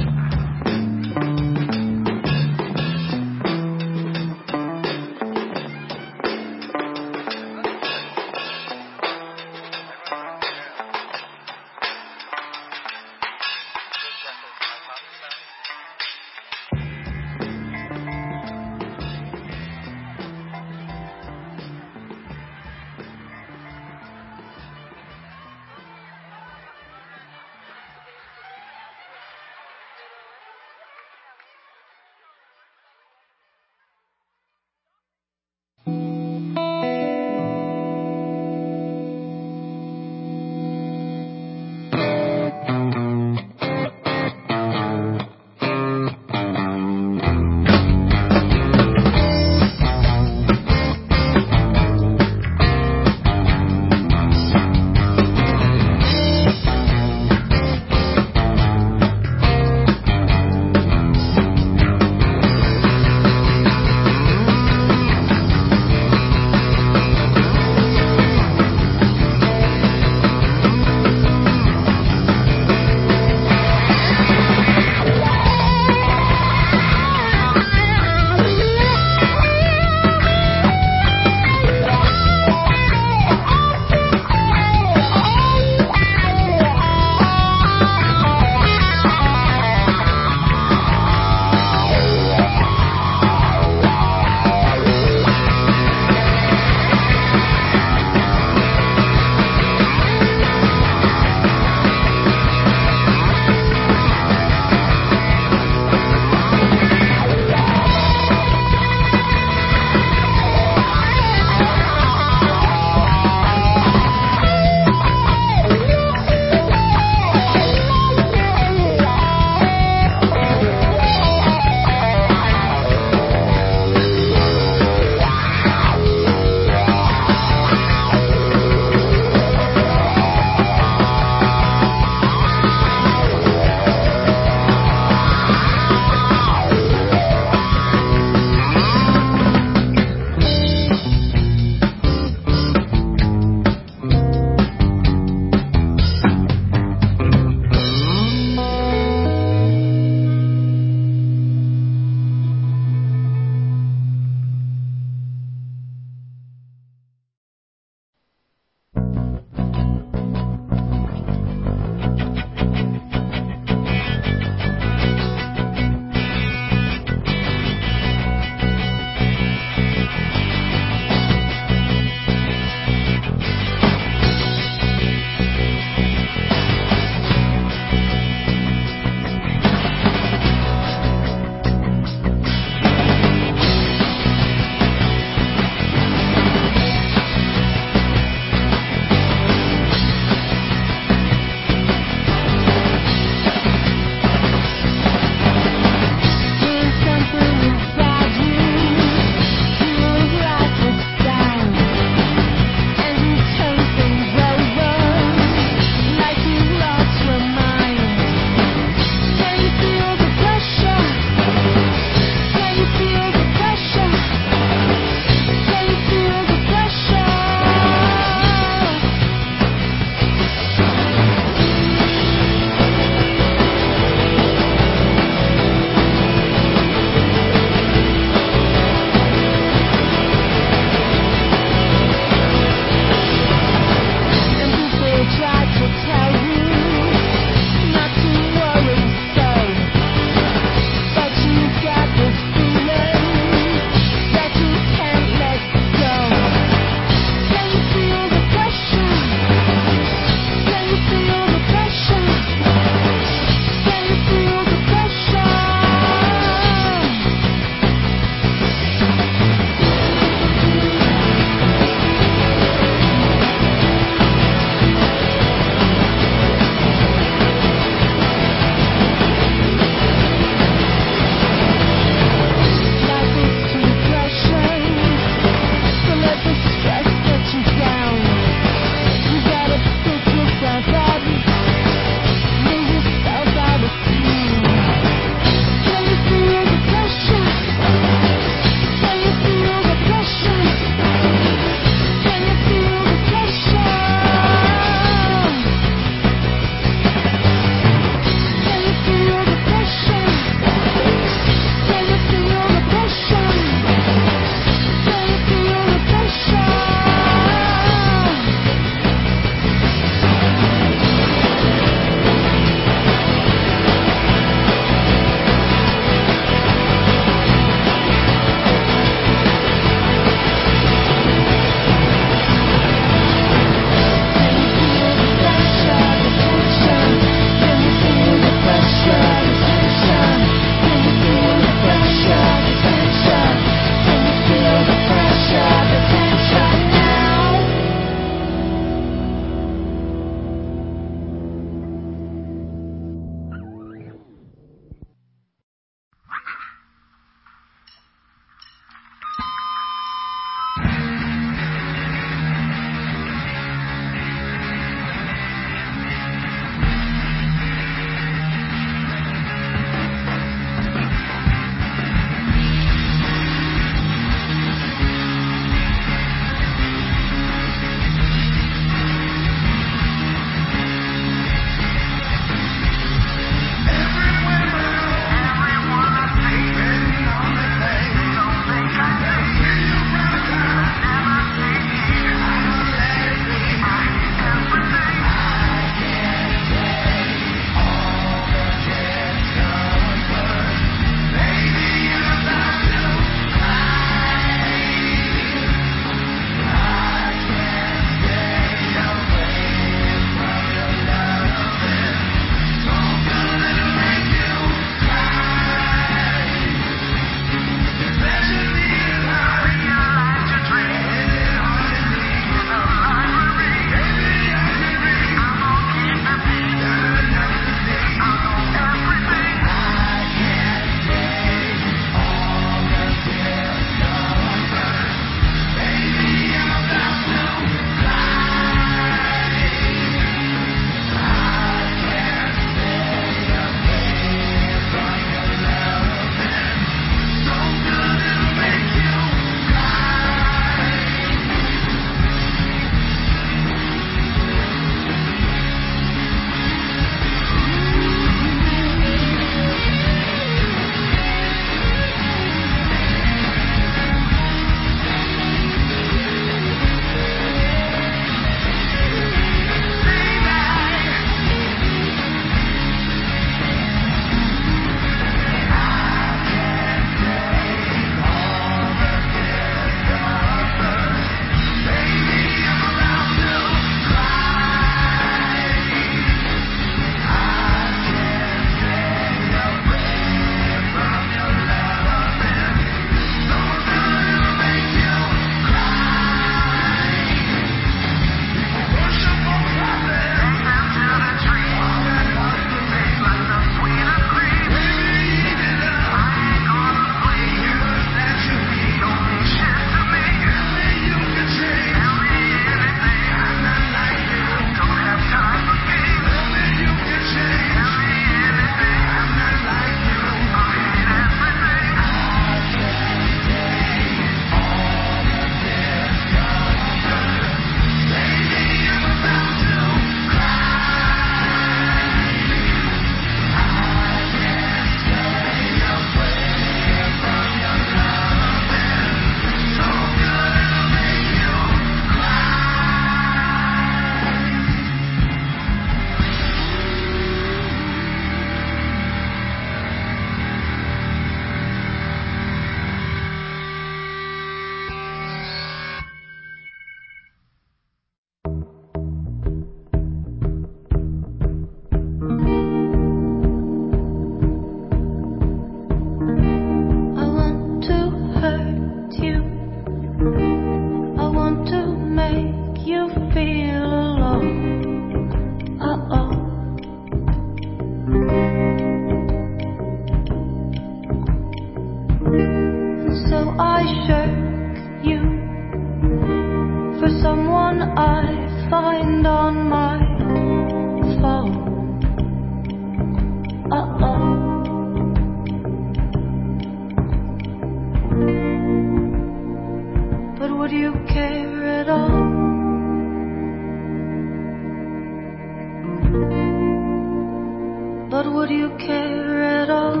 But would you care at all?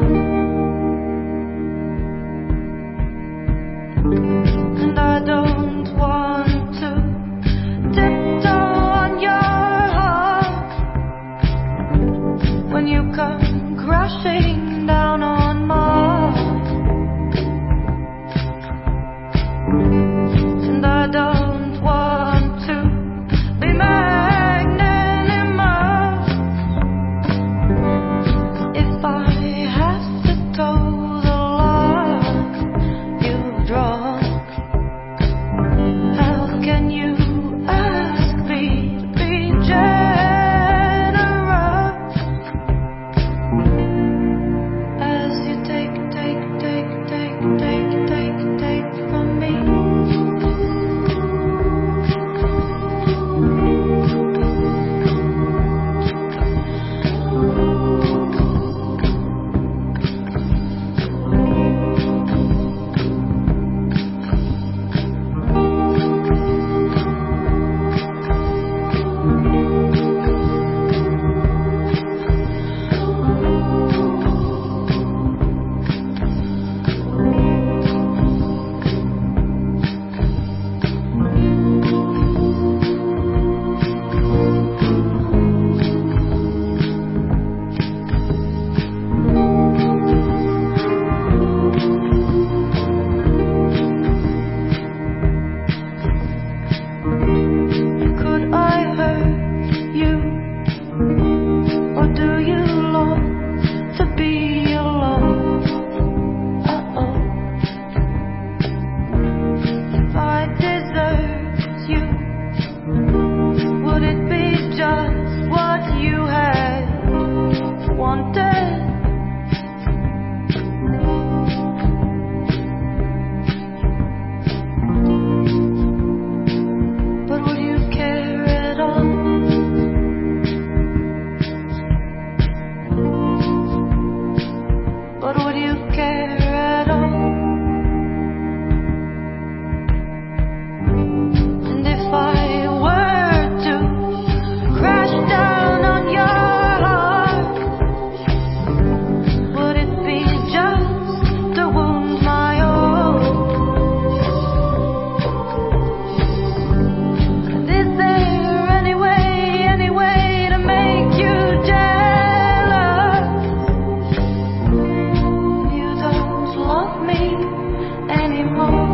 And I don't want to tiptoe on your heart when you come crashing down on mine. And I don't want to be magnanimous if I have to toe the line you've drawn. How can you ask me to be generous as you take from me? Could I hurt you, or do you long to be alone? Uh-oh. If I desert you, would it be just what you had wanted? But would you care at all? But would you care at all? And if I were to crash down on your heart, would it be just to wound my own? And is there any way to make you jealous? You don't love me anymore.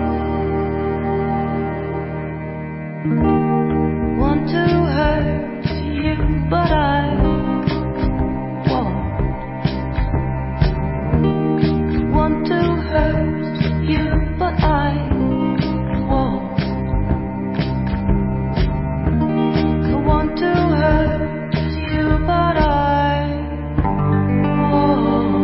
Want to hurt you, but I won't. Want to hurt you, but I won't. I want to hurt you, but I won't.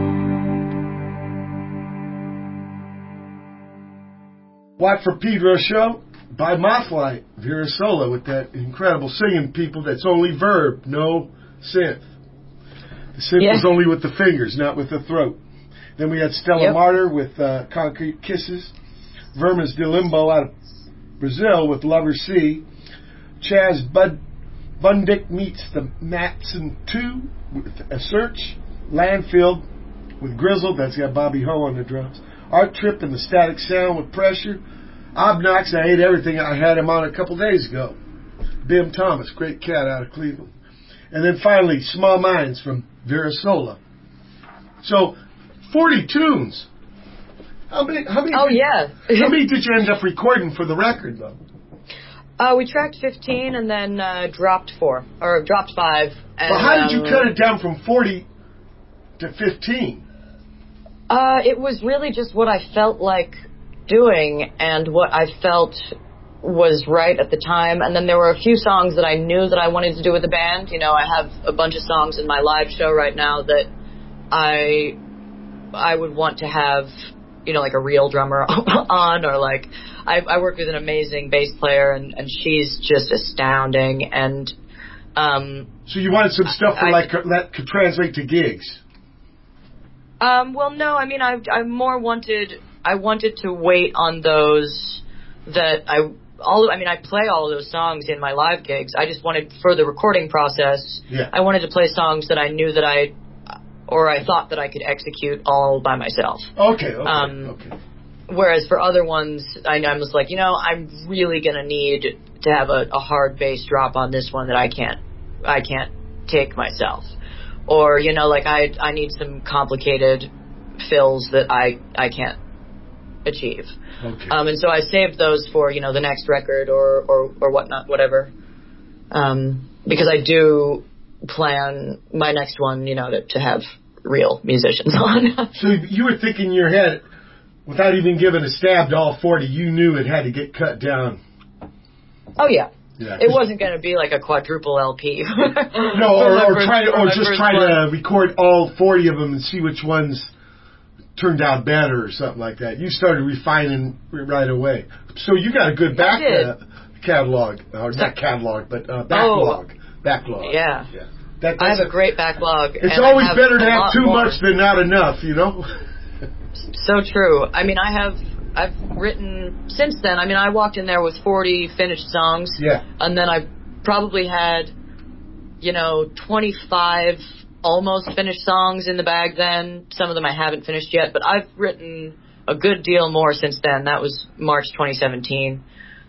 Watt for Pedro show by Mothlight, Vera Sola, with that incredible singing, people. That's only verb, no synth. The synth Yeah. was only with the fingers, not with the throat. Then we had Stella Yep. Martyr with Concrete Kisses. Vermes de Limbo out of Brazil with Lover C. Chaz Bundick meets the Matson 2 with A Search. Landfill with Grizzle, that's got Bobby Ho on the drums. Art Trip and the Static Sound with Pressure. Obnox, I ate everything. I had him on a couple days ago. Bim Thomas, great cat out of Cleveland. And then finally, Small Minds from Vera Sola. So, 40 tunes. How many? Oh, yeah. How many did you end up recording for the record, though? We tracked 15 and then dropped 5. And, Well, how did you cut it down from 40 to 15? It was really just what I felt like doing and what I felt was right at the time. And then there were a few songs that I knew that I wanted to do with the band. You know, I have a bunch of songs in my live show right now that I would want to have, you know, like a real drummer on, or like I work with an amazing bass player and she's just astounding. And so you wanted some stuff that could translate to gigs. Well, no, I mean, I wanted to wait on those that I play all of those songs in my live gigs. I just wanted, for the recording process, Yeah. I wanted to play songs that I knew that I thought that I could execute all by myself. Okay. Okay. Whereas for other ones, I was like, I'm really gonna need to have a hard bass drop on this one that I can't take myself, or I need some complicated fills that I can't achieve. Okay. And so I saved those for the next record or whatnot, whatever. Because I do plan my next one, to have real musicians on. So you were thinking in your head, without even giving a stab to all 40, you knew it had to get cut down. Oh yeah. Yeah. It wasn't going to be like a quadruple LP. No, or try to record all 40 of them and see which ones turned out better or something like that. You started refining right away. So you got a good catalog, or not catalog, but backlog. Backlog. Yeah. That's I have a great backlog. It's always better to have too much than not enough, So true. I've written since then. I walked in there with 40 finished songs. Yeah. And then I probably had, 25 almost finished songs in the bag then. Some of them I haven't finished yet, but I've written a good deal more since then. That was March 2017.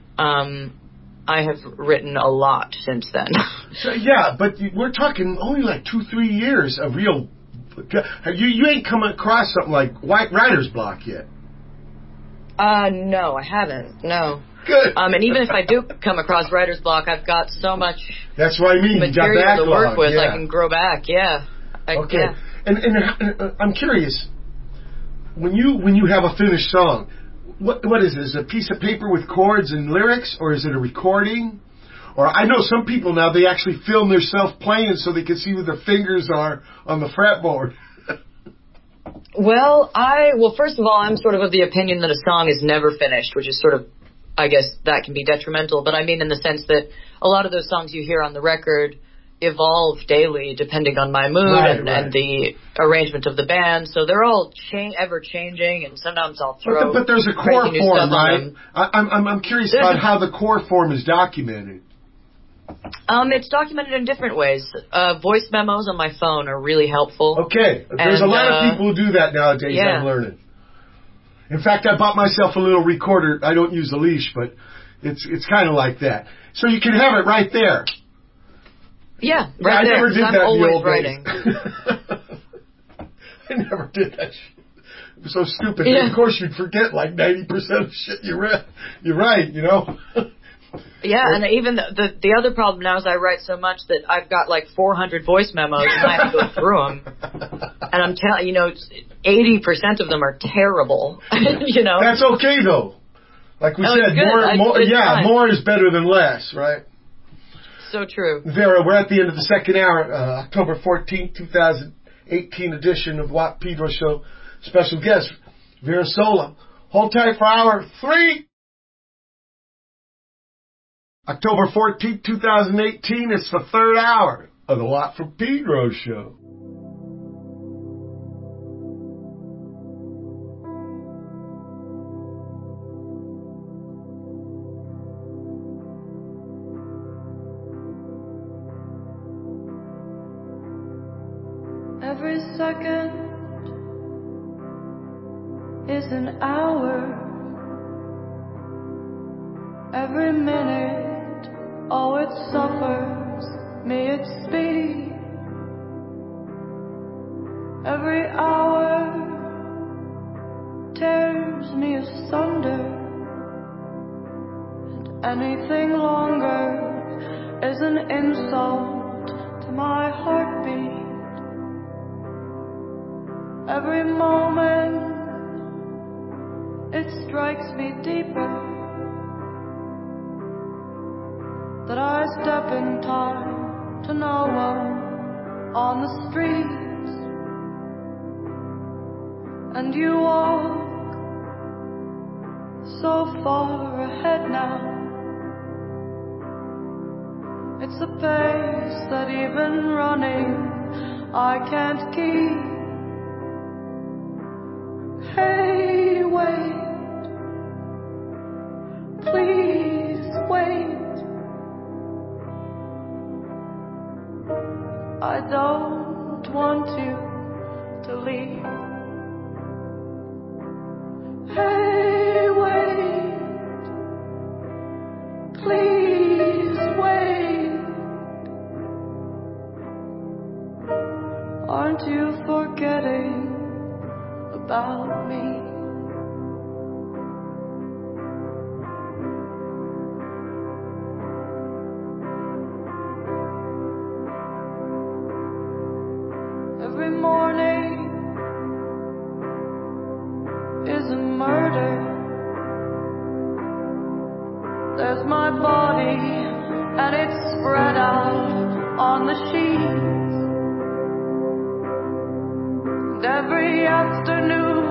I have written a lot since then. So, yeah, but we're talking only like 2-3 years of real. You ain't come across something like Writer's Block yet. No, I haven't. No. Good. And even if I do come across Writer's Block, I've got so much. That's what I mean. Material you got to work with. Yeah. I can grow back. Yeah. Okay. Yeah. And I'm curious. When you have a finished song, what is it? Is it a piece of paper with chords and lyrics, or is it a recording? Or I know some people now, they actually film themselves playing so they can see where their fingers are on the fretboard. Well, first of all, I'm sort of the opinion that a song is never finished, which is sort of, I guess that can be detrimental, but I mean in the sense that a lot of those songs you hear on the record evolve daily depending on my mood and the arrangement of the band, so they're all ever changing, and sometimes I'll throw but there's a core new form, stuff on right? them. I'm curious about how the core form is documented. It's documented in different ways. Voice memos on my phone are really helpful. Okay. There's a lot of people who do that nowadays, yeah. I'm learning. In fact, I bought myself a little recorder. I don't use a leash, but it's kind of like that. So you can have it right there. Yeah, right there. I never did that I'm in the always old writing. days. I never did that shit. It was so stupid. Yeah. Of course, you'd forget like 90% of shit you read. You're right, Yeah, and even the other problem now is I write so much that I've got like 400 voice memos and I have to go through them. And I'm telling 80% of them are terrible. That's okay though. Like we said, good. more is better than less, right? So true. Vera, we're at the end of the second hour, October 14th, 2018 edition of Watt Pedro Show. Special guest, Vera Sola. Hold tight for hour 3. October 14th, 2018, it's the third hour of the Watt from Pedro Show. Every second is an hour. Every minute, oh, it suffers me its speed. Every hour tears me asunder, and anything longer is an insult to my heartbeat. Every moment it strikes me deeper that I step in time to no one on the streets, and you walk so far ahead now. It's a pace that even running I can't keep. Hey, wait, please I don't want you to leave. Hey, wait, please wait. Aren't you forgetting about me? Every morning is a murder. There's my body and it's spread out on the sheets. And every afternoon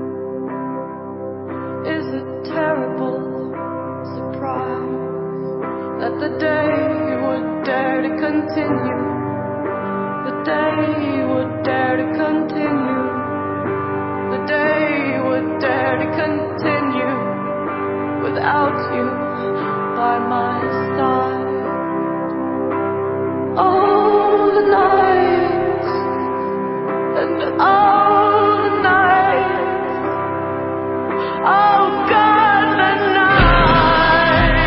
is a terrible surprise that the day would dare to continue. The day would dare to continue. The day would dare to continue without you by my side. All the nights and all the nights. Oh God, the night.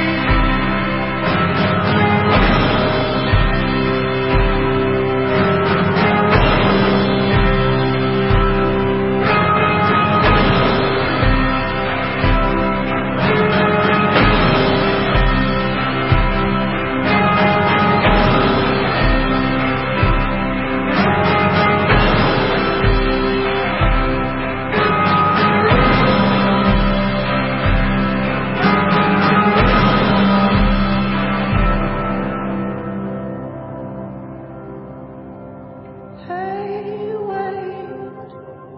Hey, wait,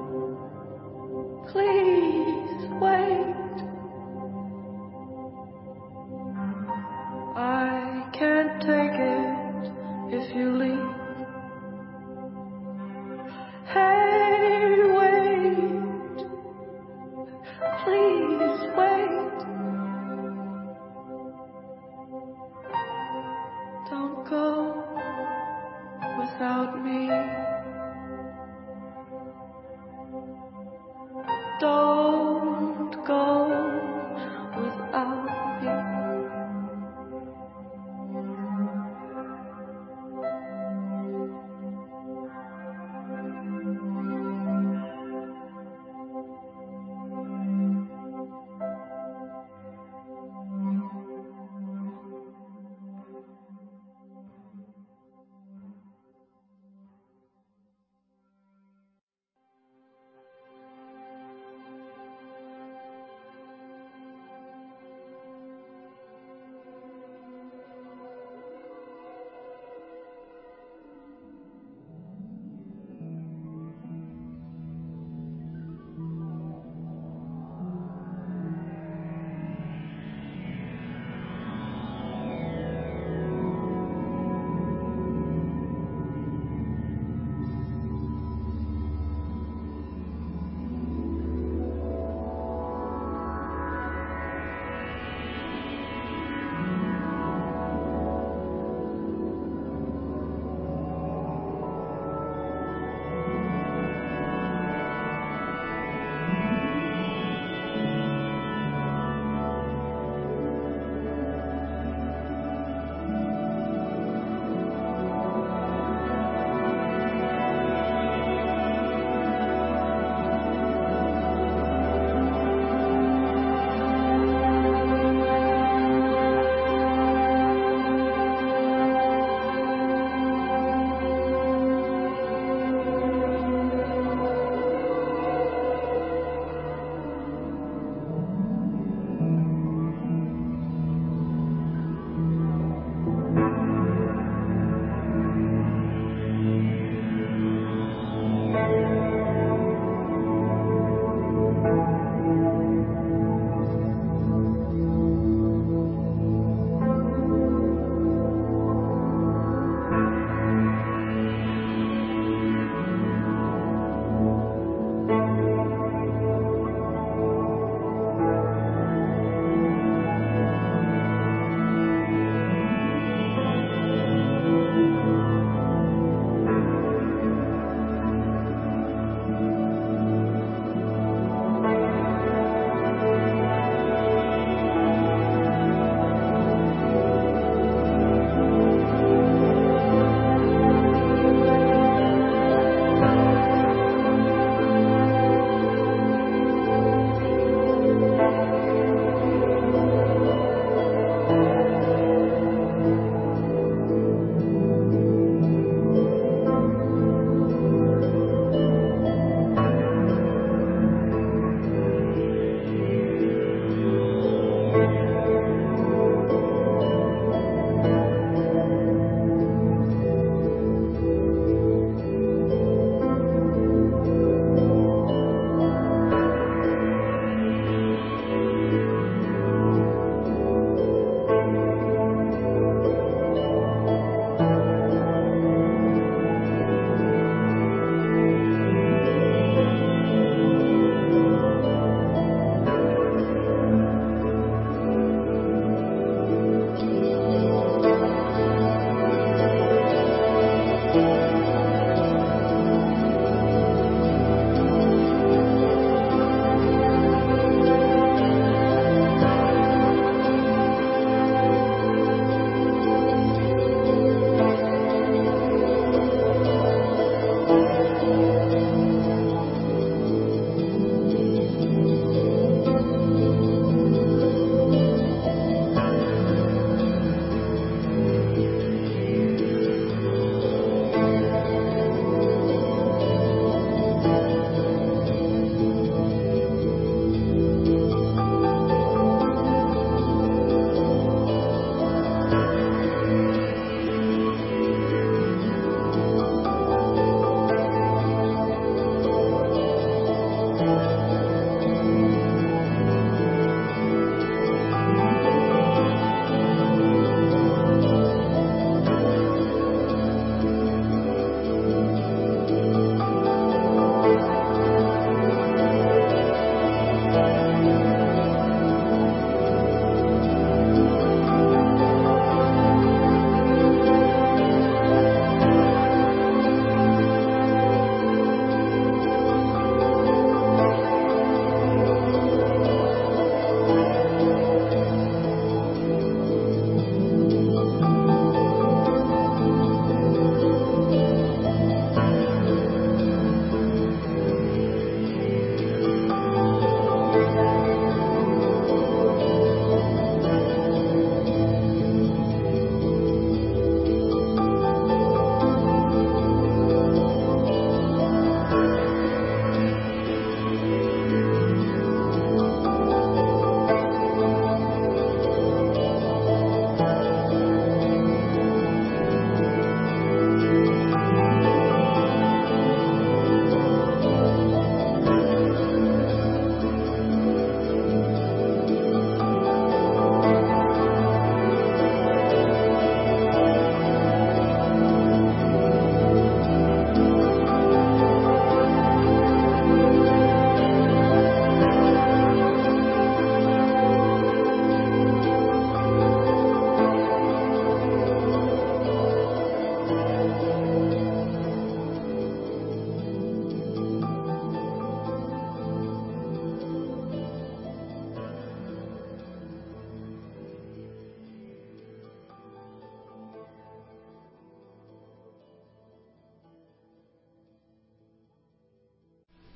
please wait. I can't take it if you leave. Hey, wait, please wait. Don't go without me. Don't go without me.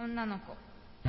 女の子。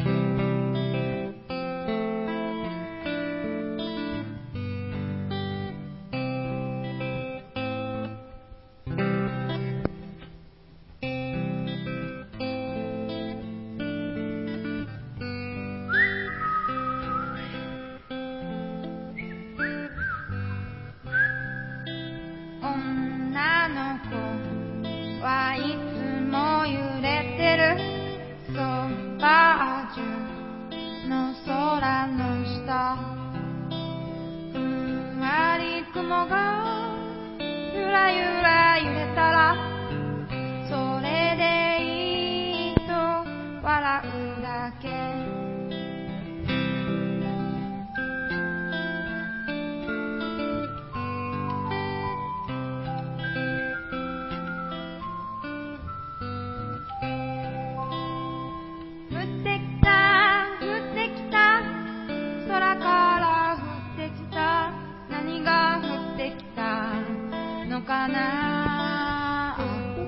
女の子はいつも揺れてるそば中の空の下ふんわり雲がゆらゆら揺れたらそれでいいと笑うだけ空から降ってきた何が降ってきたのかな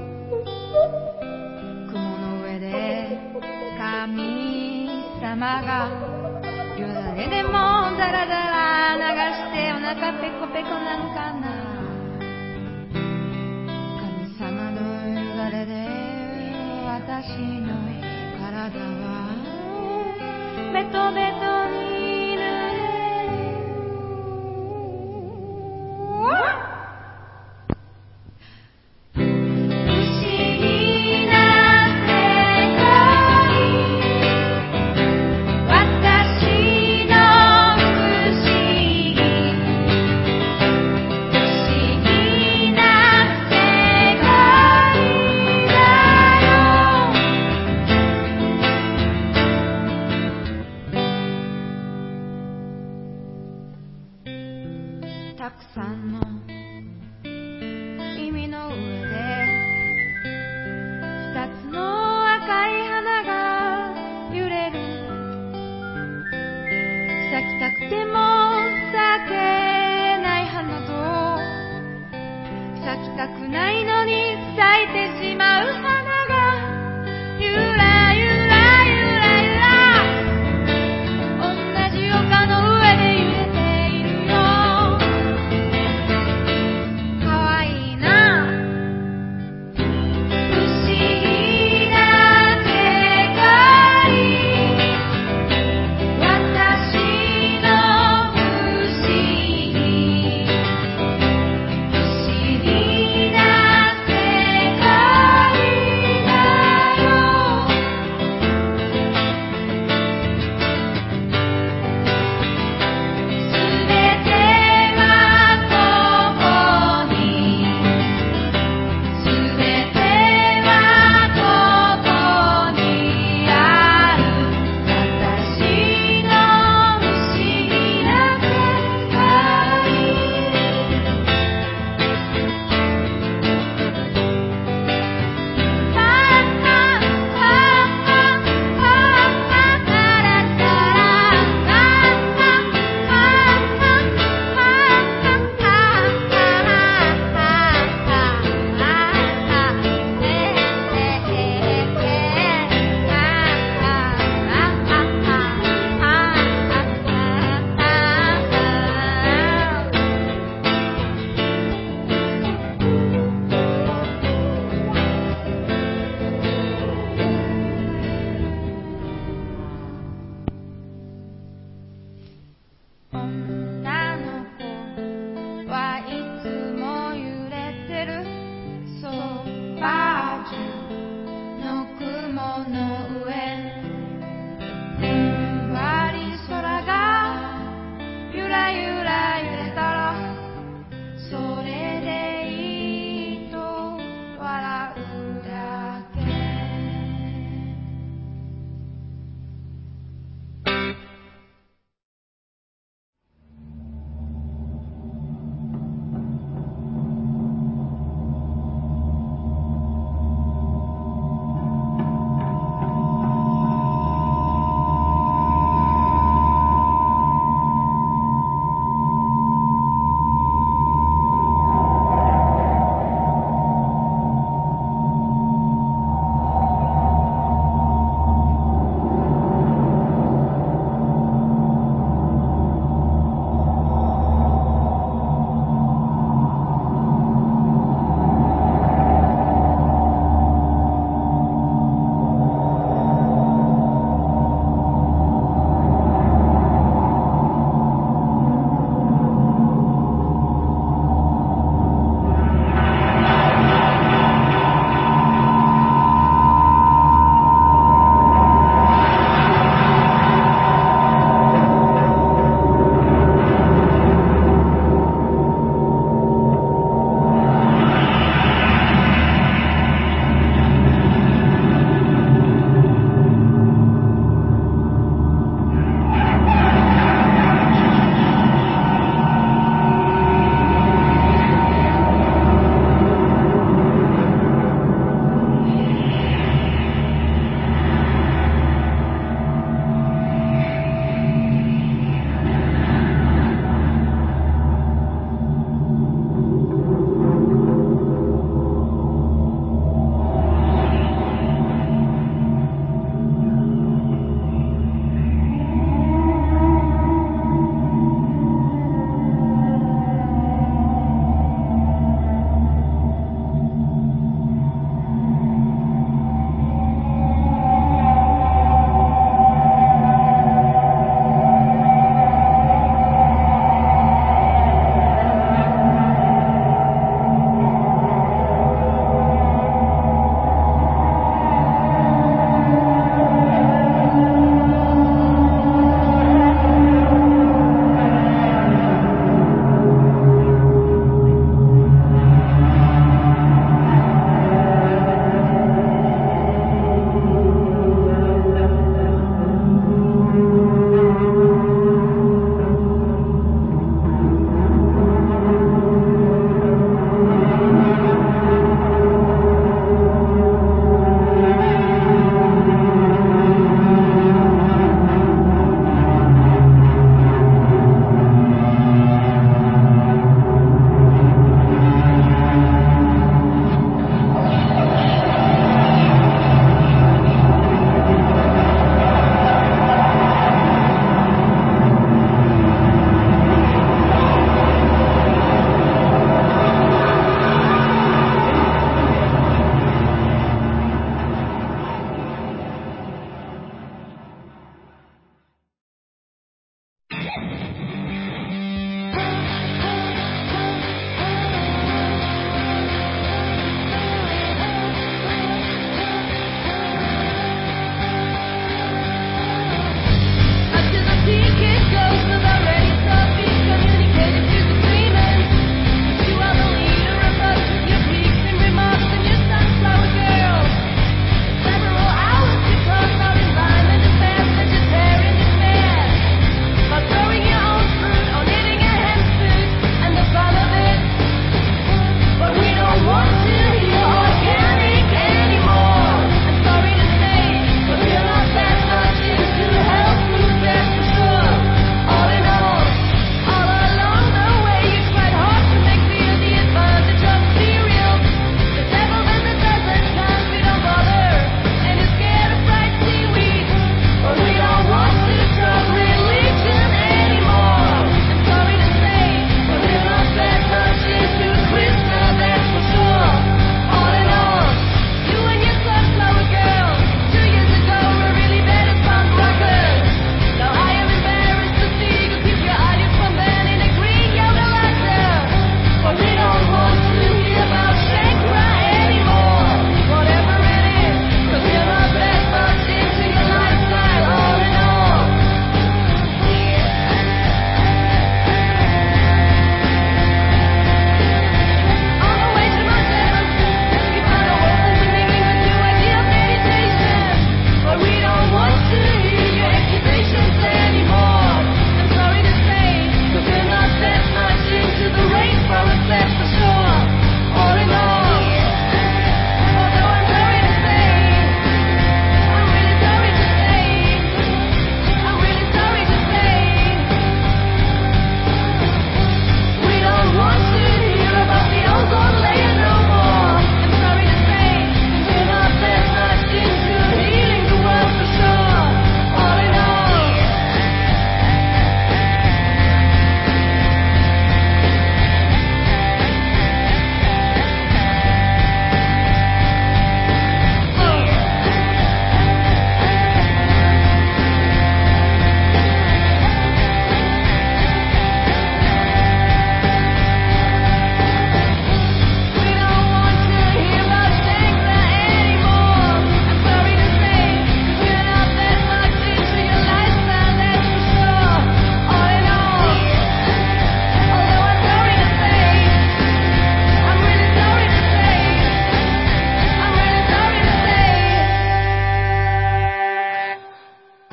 雲の上で神様がよだれでもダラダラ流してお腹ペコペコなんかな神様のよだれで私の体はベトベトにたくさんの耳の上で二つの赤い花が揺れる咲きたくても咲けない花と咲きたくないのに咲いてしまう花がゆらゆらゆらゆら同じ丘の上で揺れているよ 「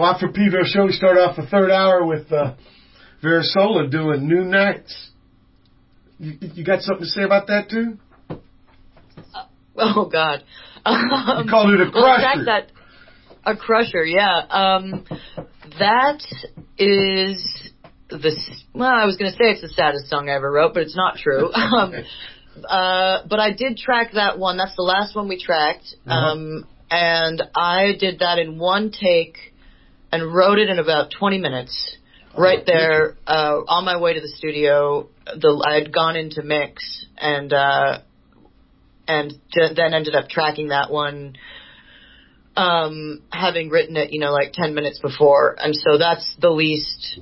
Watt from Pedro show. We start off the third hour with Vera Sola doing New Nights. You got something to say about that too? Oh God. You called it a crusher. A crusher, yeah. That is I was going to say it's the saddest song I ever wrote, but it's not true. But I did track that one. That's the last one we tracked. And I did that in one take and wrote it in about 20 minutes. Right there, on my way to the studio. I had gone into mix and then ended up tracking that one, having written it, like 10 minutes before. And so that's the least,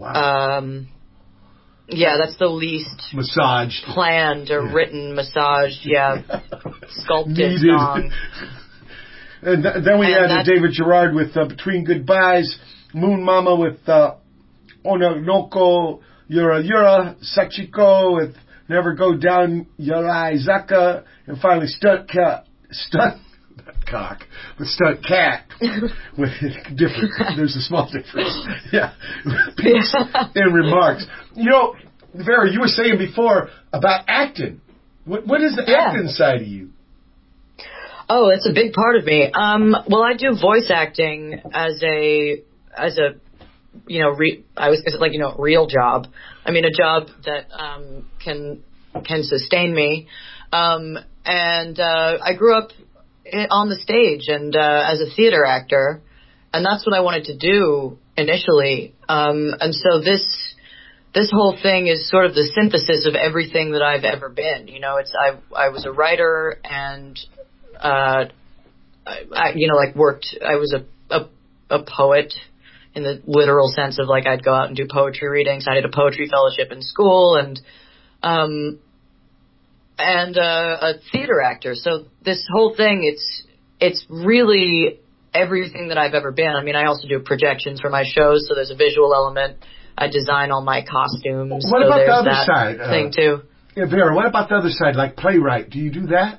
that's the least massaged, planned or written, massaged, sculpted needed song. And then we had David Gerard with Between Goodbyes, Moon Mama with Ononoko Yura Sachiko with Never Go Down Yorai Zaka, and finally Stunt Cat with different. There's a small difference. In remarks. Vera, you were saying before about acting. What is the acting side of you? Oh, it's a big part of me. Well, I do voice acting as a real job. I mean, a job that can sustain me. And I grew up on the stage and as a theater actor, and that's what I wanted to do initially. And so this whole thing is sort of the synthesis of everything that I've ever been. I was a writer and I was a poet in the literal sense of I'd go out and do poetry readings. I did a poetry fellowship in school and a theater actor. So this whole thing, it's really everything that I've ever been. I mean, I also do projections for my shows, so there's a visual element. I design all my costumes. What about the other side thing too? Yeah, Vera, what about the other side, like playwright? Do you do that?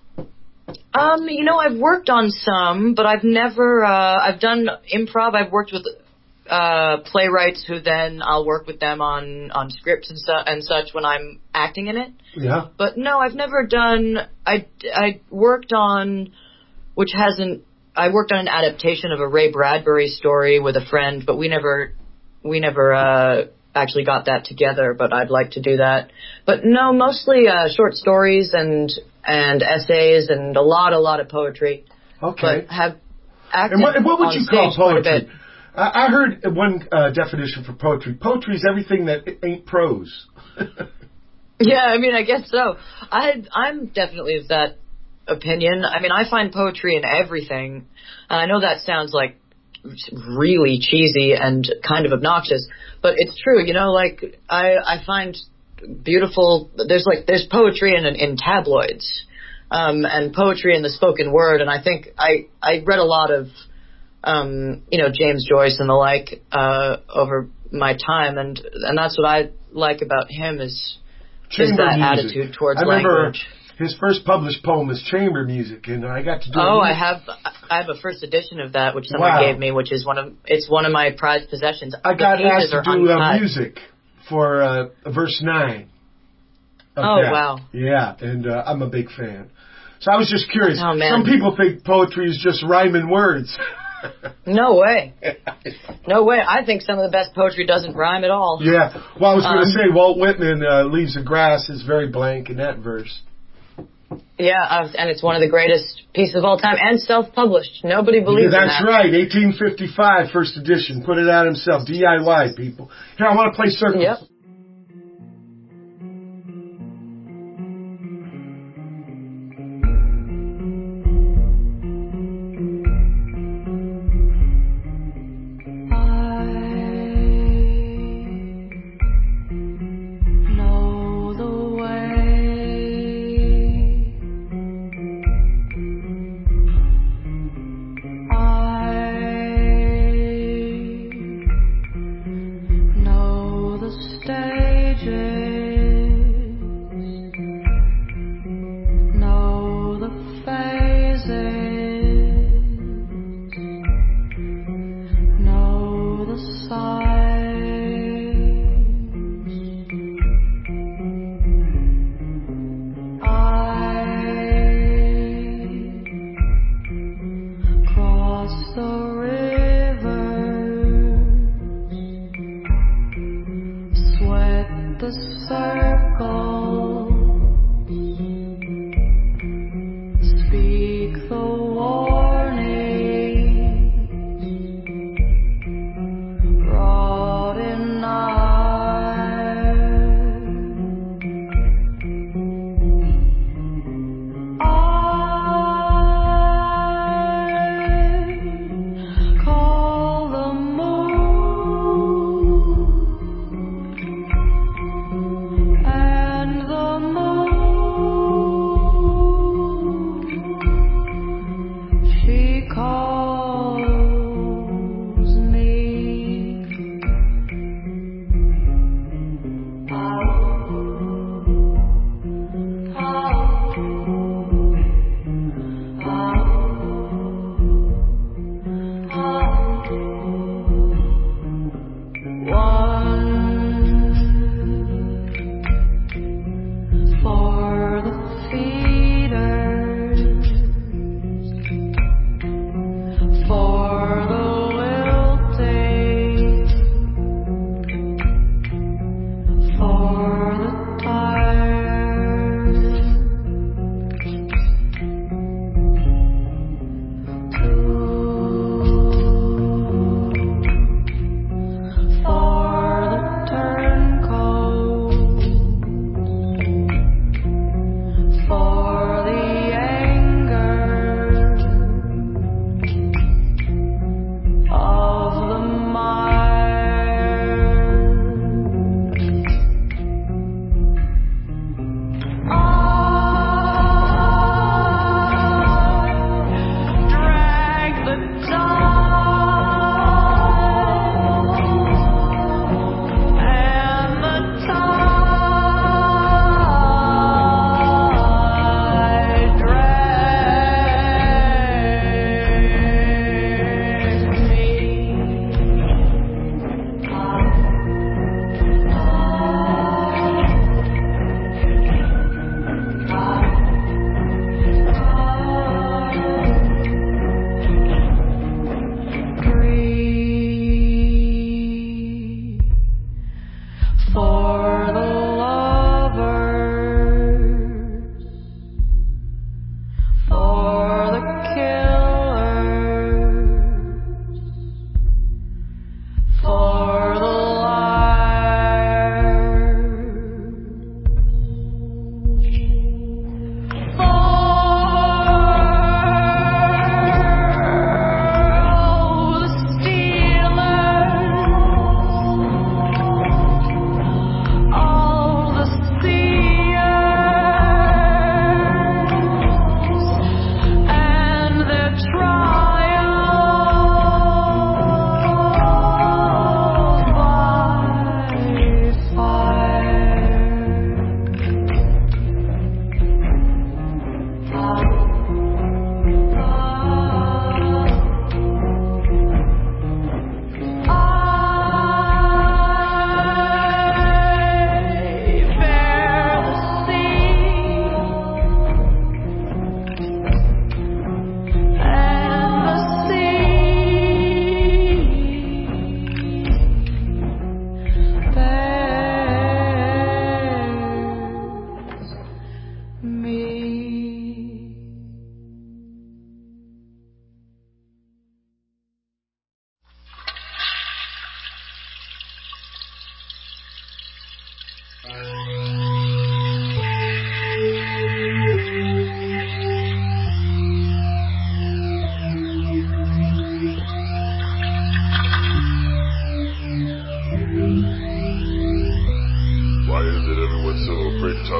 I've worked on some, but I've never, I've done improv. I've worked with, playwrights who then I'll work with them on scripts and such when I'm acting in it. Yeah. But no, I've never done, I worked on, I worked on an adaptation of a Ray Bradbury story with a friend, but we never actually got that together, but I'd like to do that. But no, mostly, short stories and essays and a lot of poetry. Okay. But have acted and what would you call poetry? I heard one definition for poetry. Poetry is everything that ain't prose. Yeah, I mean, I guess so. I'm definitely of that opinion. I mean, I find poetry in everything. And I know that sounds like really cheesy and kind of obnoxious, but it's true. I find beautiful. There's poetry in tabloids, and poetry in the spoken word. And I think I read a lot of, James Joyce and the like, over my time. And that's what I like about him is just that music. Attitude towards language. I remember his first published poem is Chamber Music, and I got to do I have a first edition of that, which someone gave me, which is one of my prized possessions. I got asked to do music for verse 9. Wow. Yeah, and I'm a big fan. So I was just curious. Oh, man. Some people think poetry is just rhyming words. No way. No way. I think some of the best poetry doesn't rhyme at all. Yeah. Well, I was going to say Walt Whitman, Leaves of Grass is very blank in that verse. Yeah, and it's one of the greatest pieces of all time, and self-published. Nobody believes in that. That's right, 1855, first edition. Put it out himself, DIY, people. Here, I want to play Circles. Yep. Know the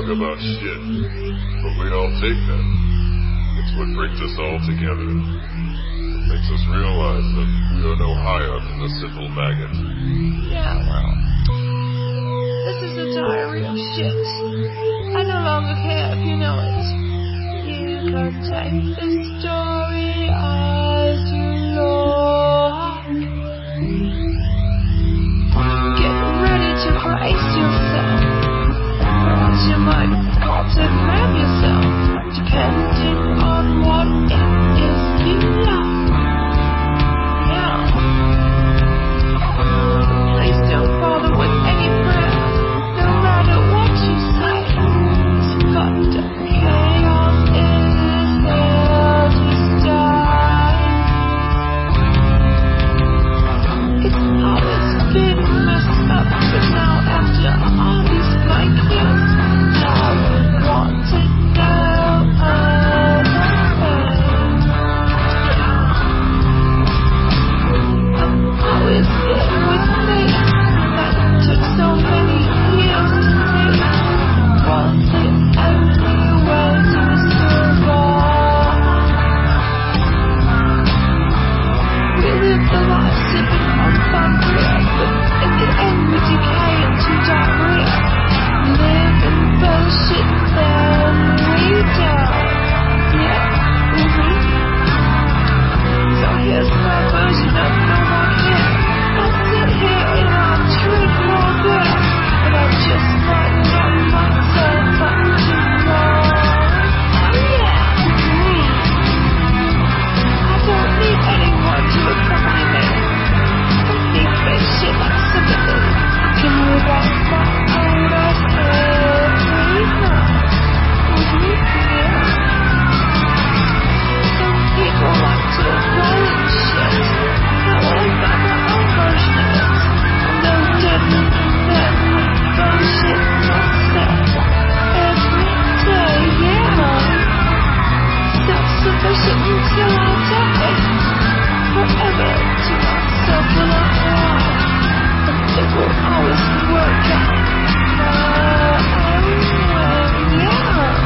talk about shit, but we don't take that. It's what brings us all together. It makes us realize that we are no higher than the simple maggot. Yeah, well, this is a diary of shit. I no longer care if you know it. You can take this story as you love. Get ready to brace yourself, or else you might want to grab yourself, depending on what it is you love. Yeah. Please don't bother with any prayers, no matter what you say. It's fucked up chaos is here to stay. It's always been messed up, but now after all these blank years, I would want to know everything. How is it with me that it took so many years to see? Was it only way to survive? We live the life sipping on sangria, but in the end we decay into diarrhea. Live in bullshit, then we die. Yeah, So here's my version of No More Care. I'll sit here and I'll drink more beer, and I just might knock myself up tomorrow. Oh yeah. I don't need anyone to accompany me. Don't need fake shit like sympathy. I can write my own ass every night. Yeah. Some people like to roll in shit. Now I've got my own version of it. No different than bullshit myself. Every day, yeah. Self-sufficient until I die. Forever to myself will I lie. And it will always work out my own way, yeah.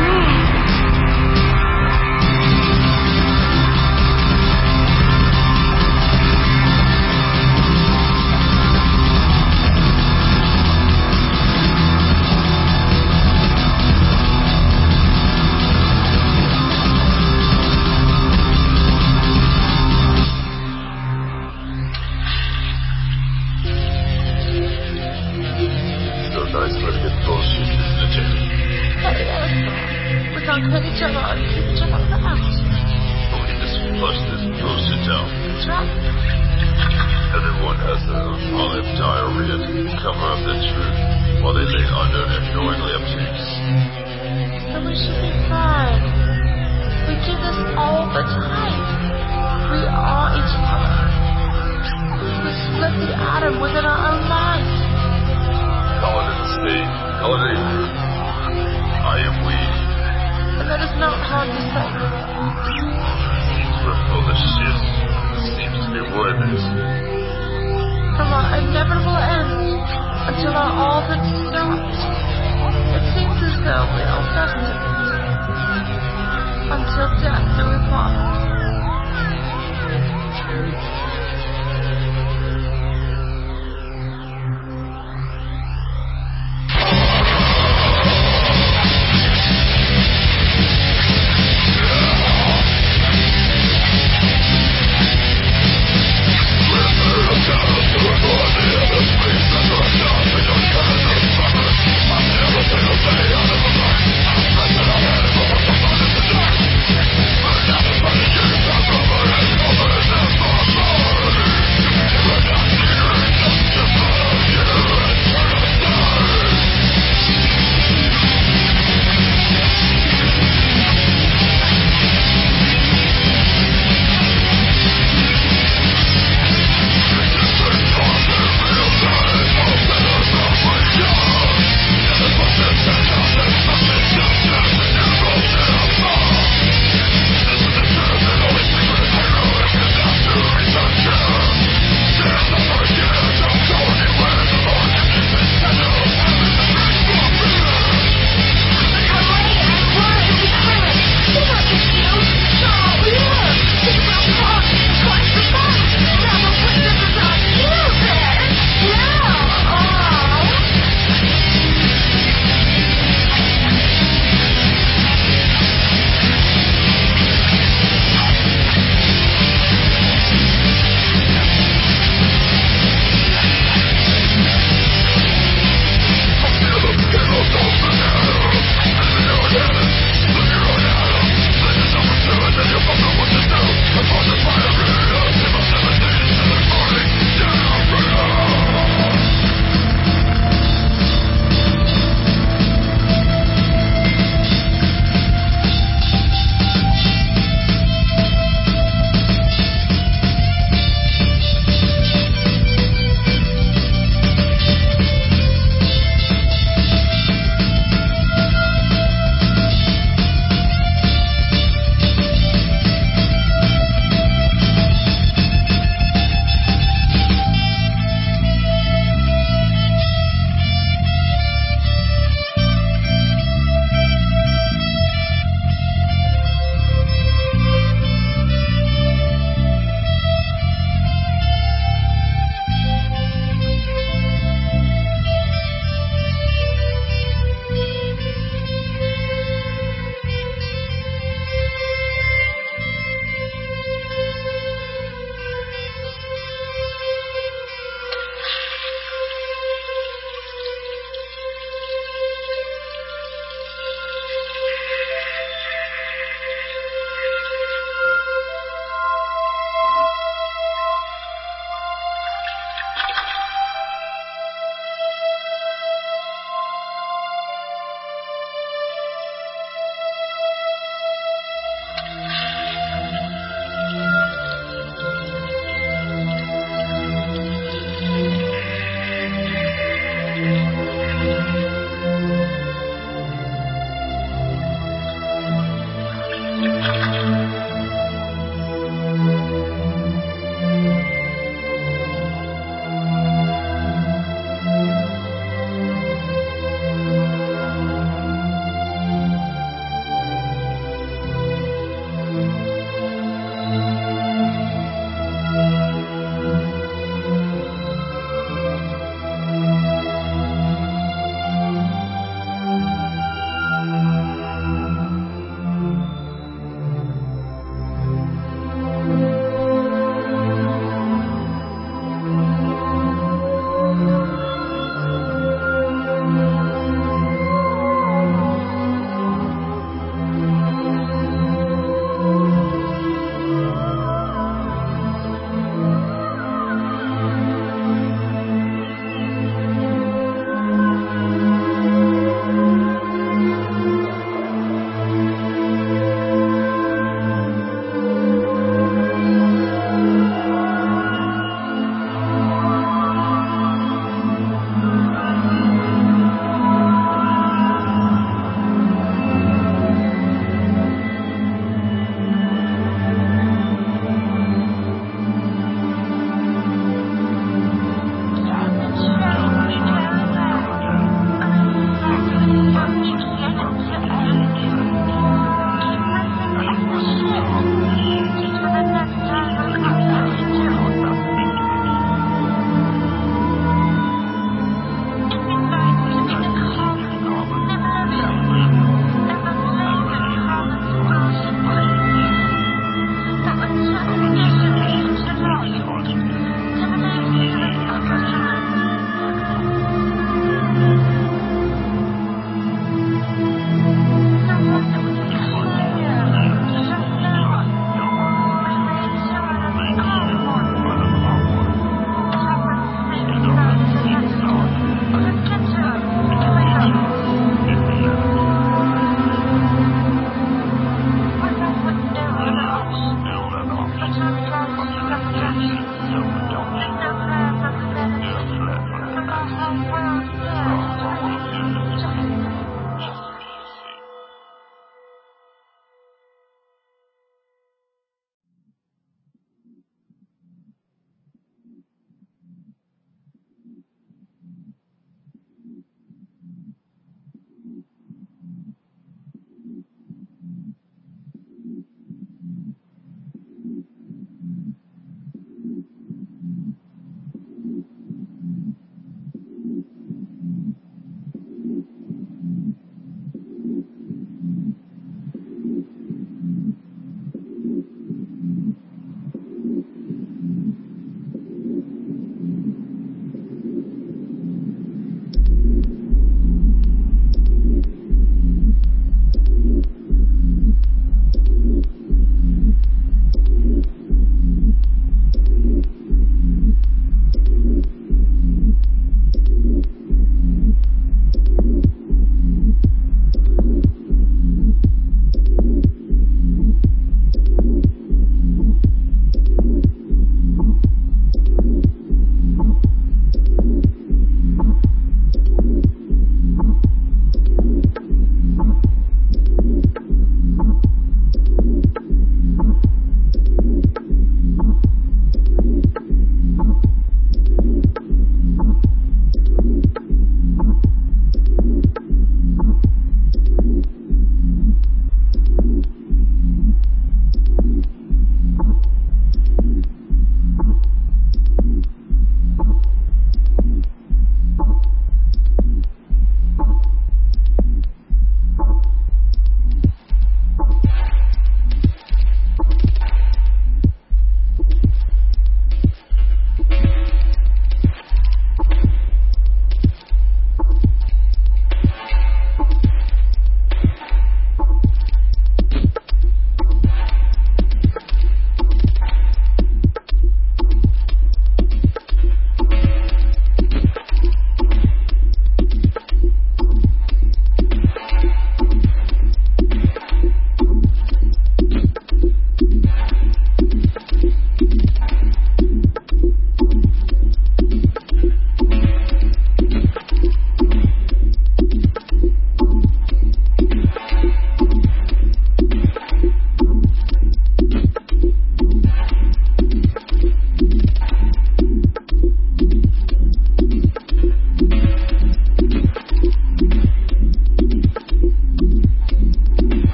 So nice way to get bullshit, isn't it, Jamie? Hey, we can't kill each other and keep each other out. But we can just flush this bullshit out. That's right. Everyone has their own polyp diarrhea to cover up the truth while they lay under their knowingly uptakes. So we should be fine. We do this all the time. We are each other. We split the atom within our own minds. Call it a mistake. Call it anything. I am we. And that is not hard to say. Seems we're full of shit. Seems to be what it is. From our inevitable end until our all that stops. It seems as though we are destined. Until death do we part.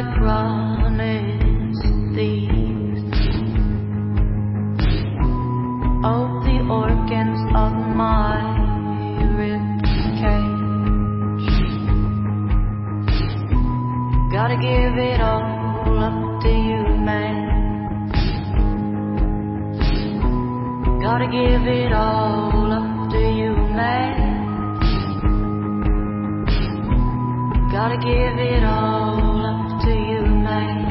I promise thee. Oh, the organs of my rib cage. Gotta give it all up to you, man. Gotta give it all up to you, man. Gotta give it all up to you, man.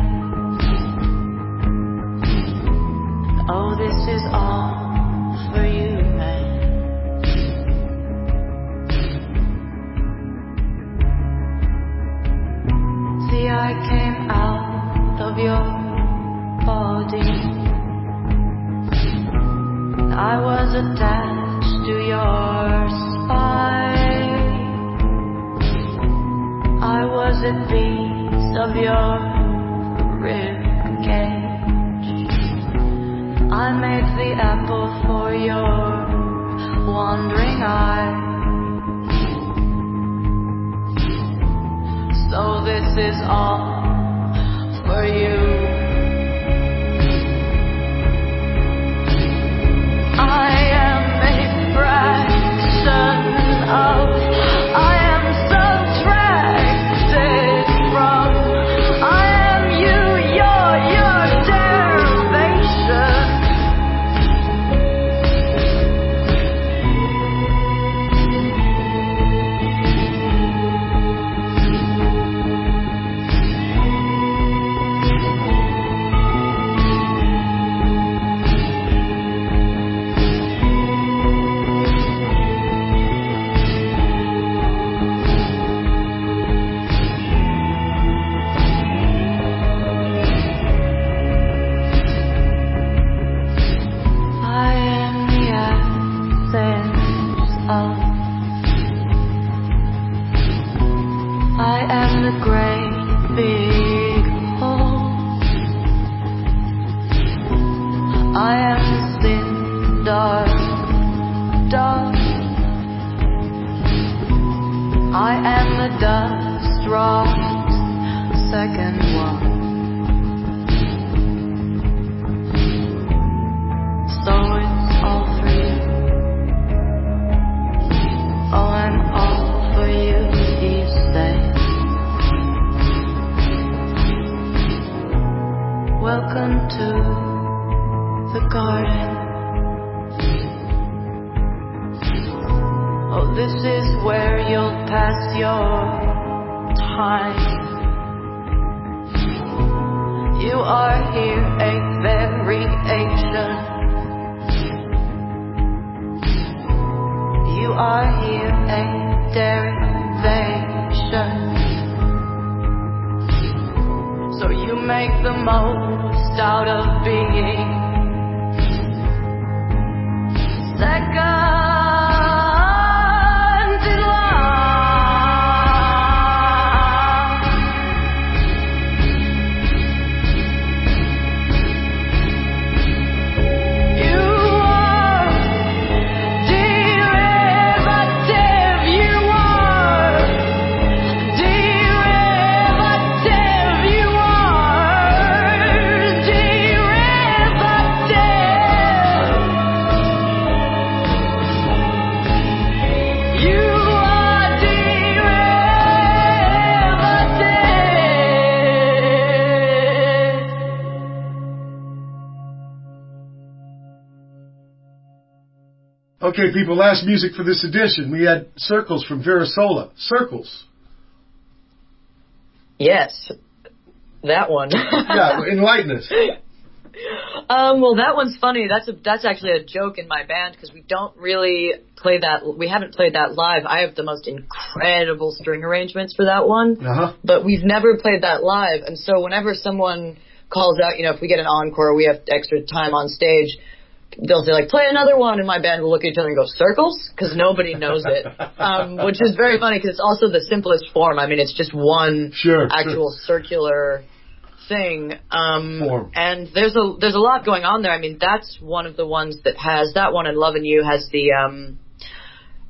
Oh, this is all for you, man. See, I came out of your body. I was attached to your spine. I was a piece of your rib cage. I made the apple for your wandering eye. So this is all for you. I am a fraction of, I am subtracted from, I am you, your derivation. I am the essence of, I am the great big hole. I am the thin dark dust. I am the dust rocks second one. So it's all for you. Oh, and all for you, you say. Welcome to the garden. Oh, this is where you'll pass your time. You are here a variation. You are here a derivation. So you make the most out of being second in line. You are derivative. You are derivative. You are derivative. You are derivative. Okay, people, last music for this edition. We had Circles from Vera Sola. Circles. Yes, that one. Yeah, enlighten us. Well, that one's funny. That's actually a joke in my band because we don't really play that. We haven't played that live. I have the most incredible string arrangements for that one, but we've never played that live. And so whenever someone calls out, if we get an encore, we have extra time on stage. They'll say, like, play another one, and my band will look at each other and go, Circles? Because nobody knows it, which is very funny because it's also the simplest form. I mean, it's just one actual circular thing. And there's a lot going on there. I mean, that's one of the ones that has, that one and Lovin' You has the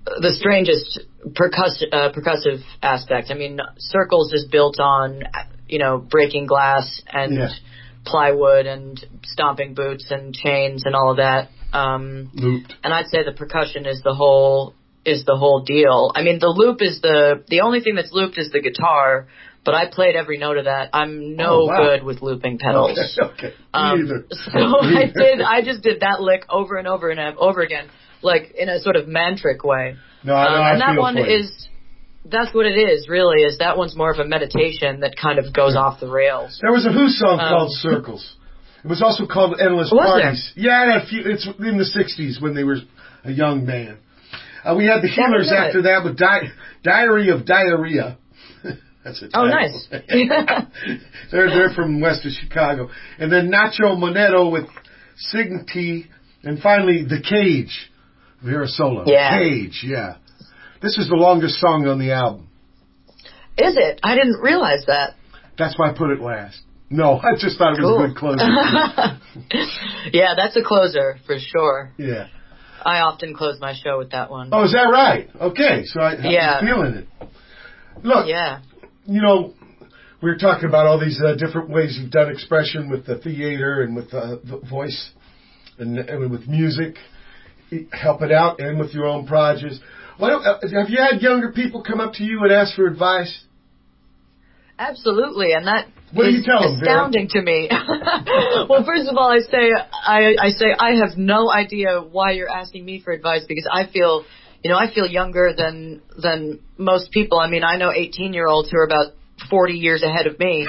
strangest percussive aspect. I mean, Circles is built on, breaking glass and Yeah. plywood and stomping boots and chains and all of that. Looped. And I'd say the percussion is the whole deal. I mean, the loop is the only thing that's looped is the guitar, but I played every note of that. I'm no good with looping pedals. Okay. Me either. So I just did that lick over and over and over again, like in a sort of mantric way. No, I and that feel one for you. that's what it is, really, is that one's more of a meditation that kind of goes off the rails. There was a Who song called Circles. It was also called Endless Parties. There? Yeah, it's in the 60s when they were a young man. We had the Healers after that with Diary of Diarrhea. That's a title. Oh, nice. They're from west of Chicago. And then Nacho Moneto with Signity. And finally, The Cage, Vera Sola. Yeah. The Cage, yeah. This is the longest song on the album. Is it? I didn't realize that. That's why I put it last. No, I just thought it was a good closer. Yeah, that's a closer, for sure. Yeah. I often close my show with that one. Oh, is that right? Okay, so I'm feeling it. Look, we were talking about all these different ways you've done expression with the theater and with the voice and with music, help it out, and with your own projects. Have you had younger people come up to you and ask for advice? Absolutely, and that what is do you tell them, astounding to me. Well, first of all, I say I have no idea why you're asking me for advice, because I feel younger than most people. I mean, I know 18-year-olds who are about 40 years ahead of me.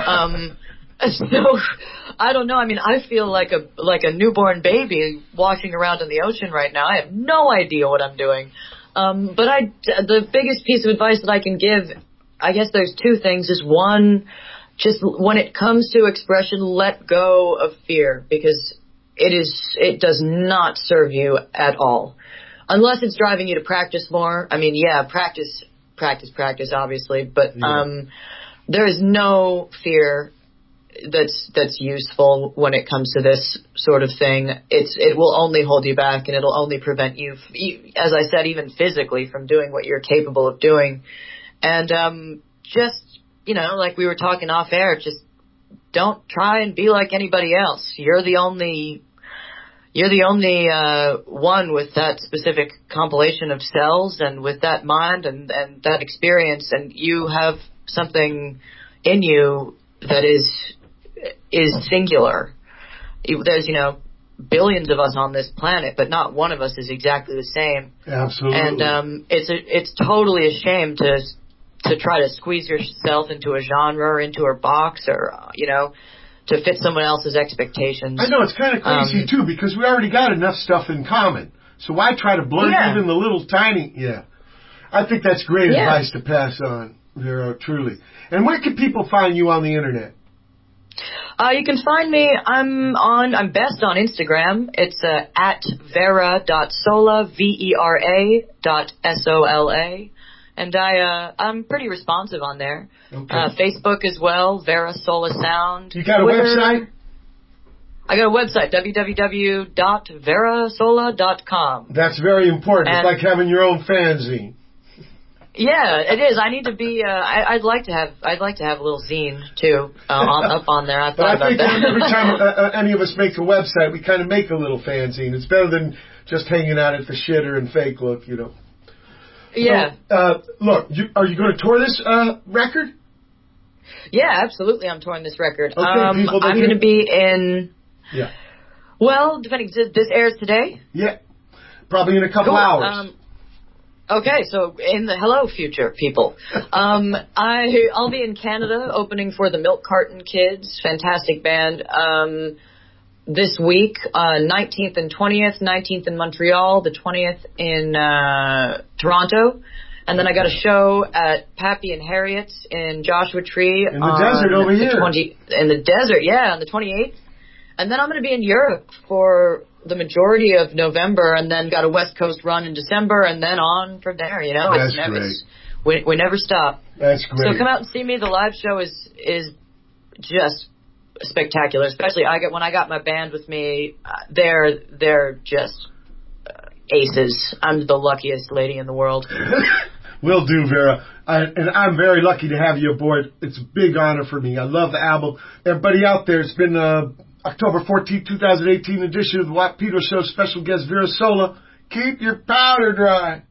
So I don't know. I mean, I feel like a newborn baby washing around in the ocean right now. I have no idea what I'm doing. But the biggest piece of advice that I can give, I guess there's two things. Is one, just when it comes to expression, let go of fear, because it does not serve you at all. Unless it's driving you to practice more. I mean, practice, obviously, but there is no fear that's useful when it comes to this sort of thing. It will only hold you back, and it'll only prevent you, as I said, even physically, from doing what you're capable of doing. And just, like we were talking off air, just don't try and be like anybody else. You're the only one with that specific compilation of cells and with that mind and that experience, and you have something in you that is singular. There's, billions of us on this planet, but not one of us is exactly the same. Absolutely. And it's totally a shame to try to squeeze yourself into a genre or into a box, or to fit someone else's expectations. I know, it's kind of crazy too, because we already got enough stuff in common. So why try to blur even the little tiny? Yeah, I think that's great advice to pass on, Vera, truly. And where can people find you on the internet? You can find me. I'm best on Instagram. It's at vera.sola, VERA.SOLA. And I'm pretty responsive on there. Okay. Facebook as well, Vera Sola Sound. You got a website? I got a website, www.verasola.com. That's very important. It's like having your own fanzine. Yeah, it is. I need to be. I'd like to have a little zine too up on there. I thought about that. Every time any of us make a website, we kind of make a little fanzine. It's better than just hanging out at the shitter and fake look, Yeah. So, look, are you going to tour this record? Yeah, absolutely. I'm touring this record. Okay, I'm going to be in. Yeah. Well, depending. This airs today. Yeah. Probably in a couple hours. Okay, so in the hello, future people. I'll be in Canada opening for the Milk Carton Kids, fantastic band. This week, 19th and 20th, 19th in Montreal, the 20th in Toronto. And then I got a show at Pappy and Harriet's in Joshua Tree. In the desert over here. In the desert, on the 28th. And then I'm going to be in Europe for the majority of November, and then got a West Coast run in December, and then on from there, That's great. We never stop. That's great. So come out and see me. The live show is just spectacular, especially when I got my band with me. They're just aces. I'm the luckiest lady in the world. Will do, Vera. And I'm very lucky to have you aboard. It's a big honor for me. I love the album. Everybody out there, it's been October 14th, 2018 edition of the Watt Pedro Show. Special guest Vera Sola. Keep your powder dry.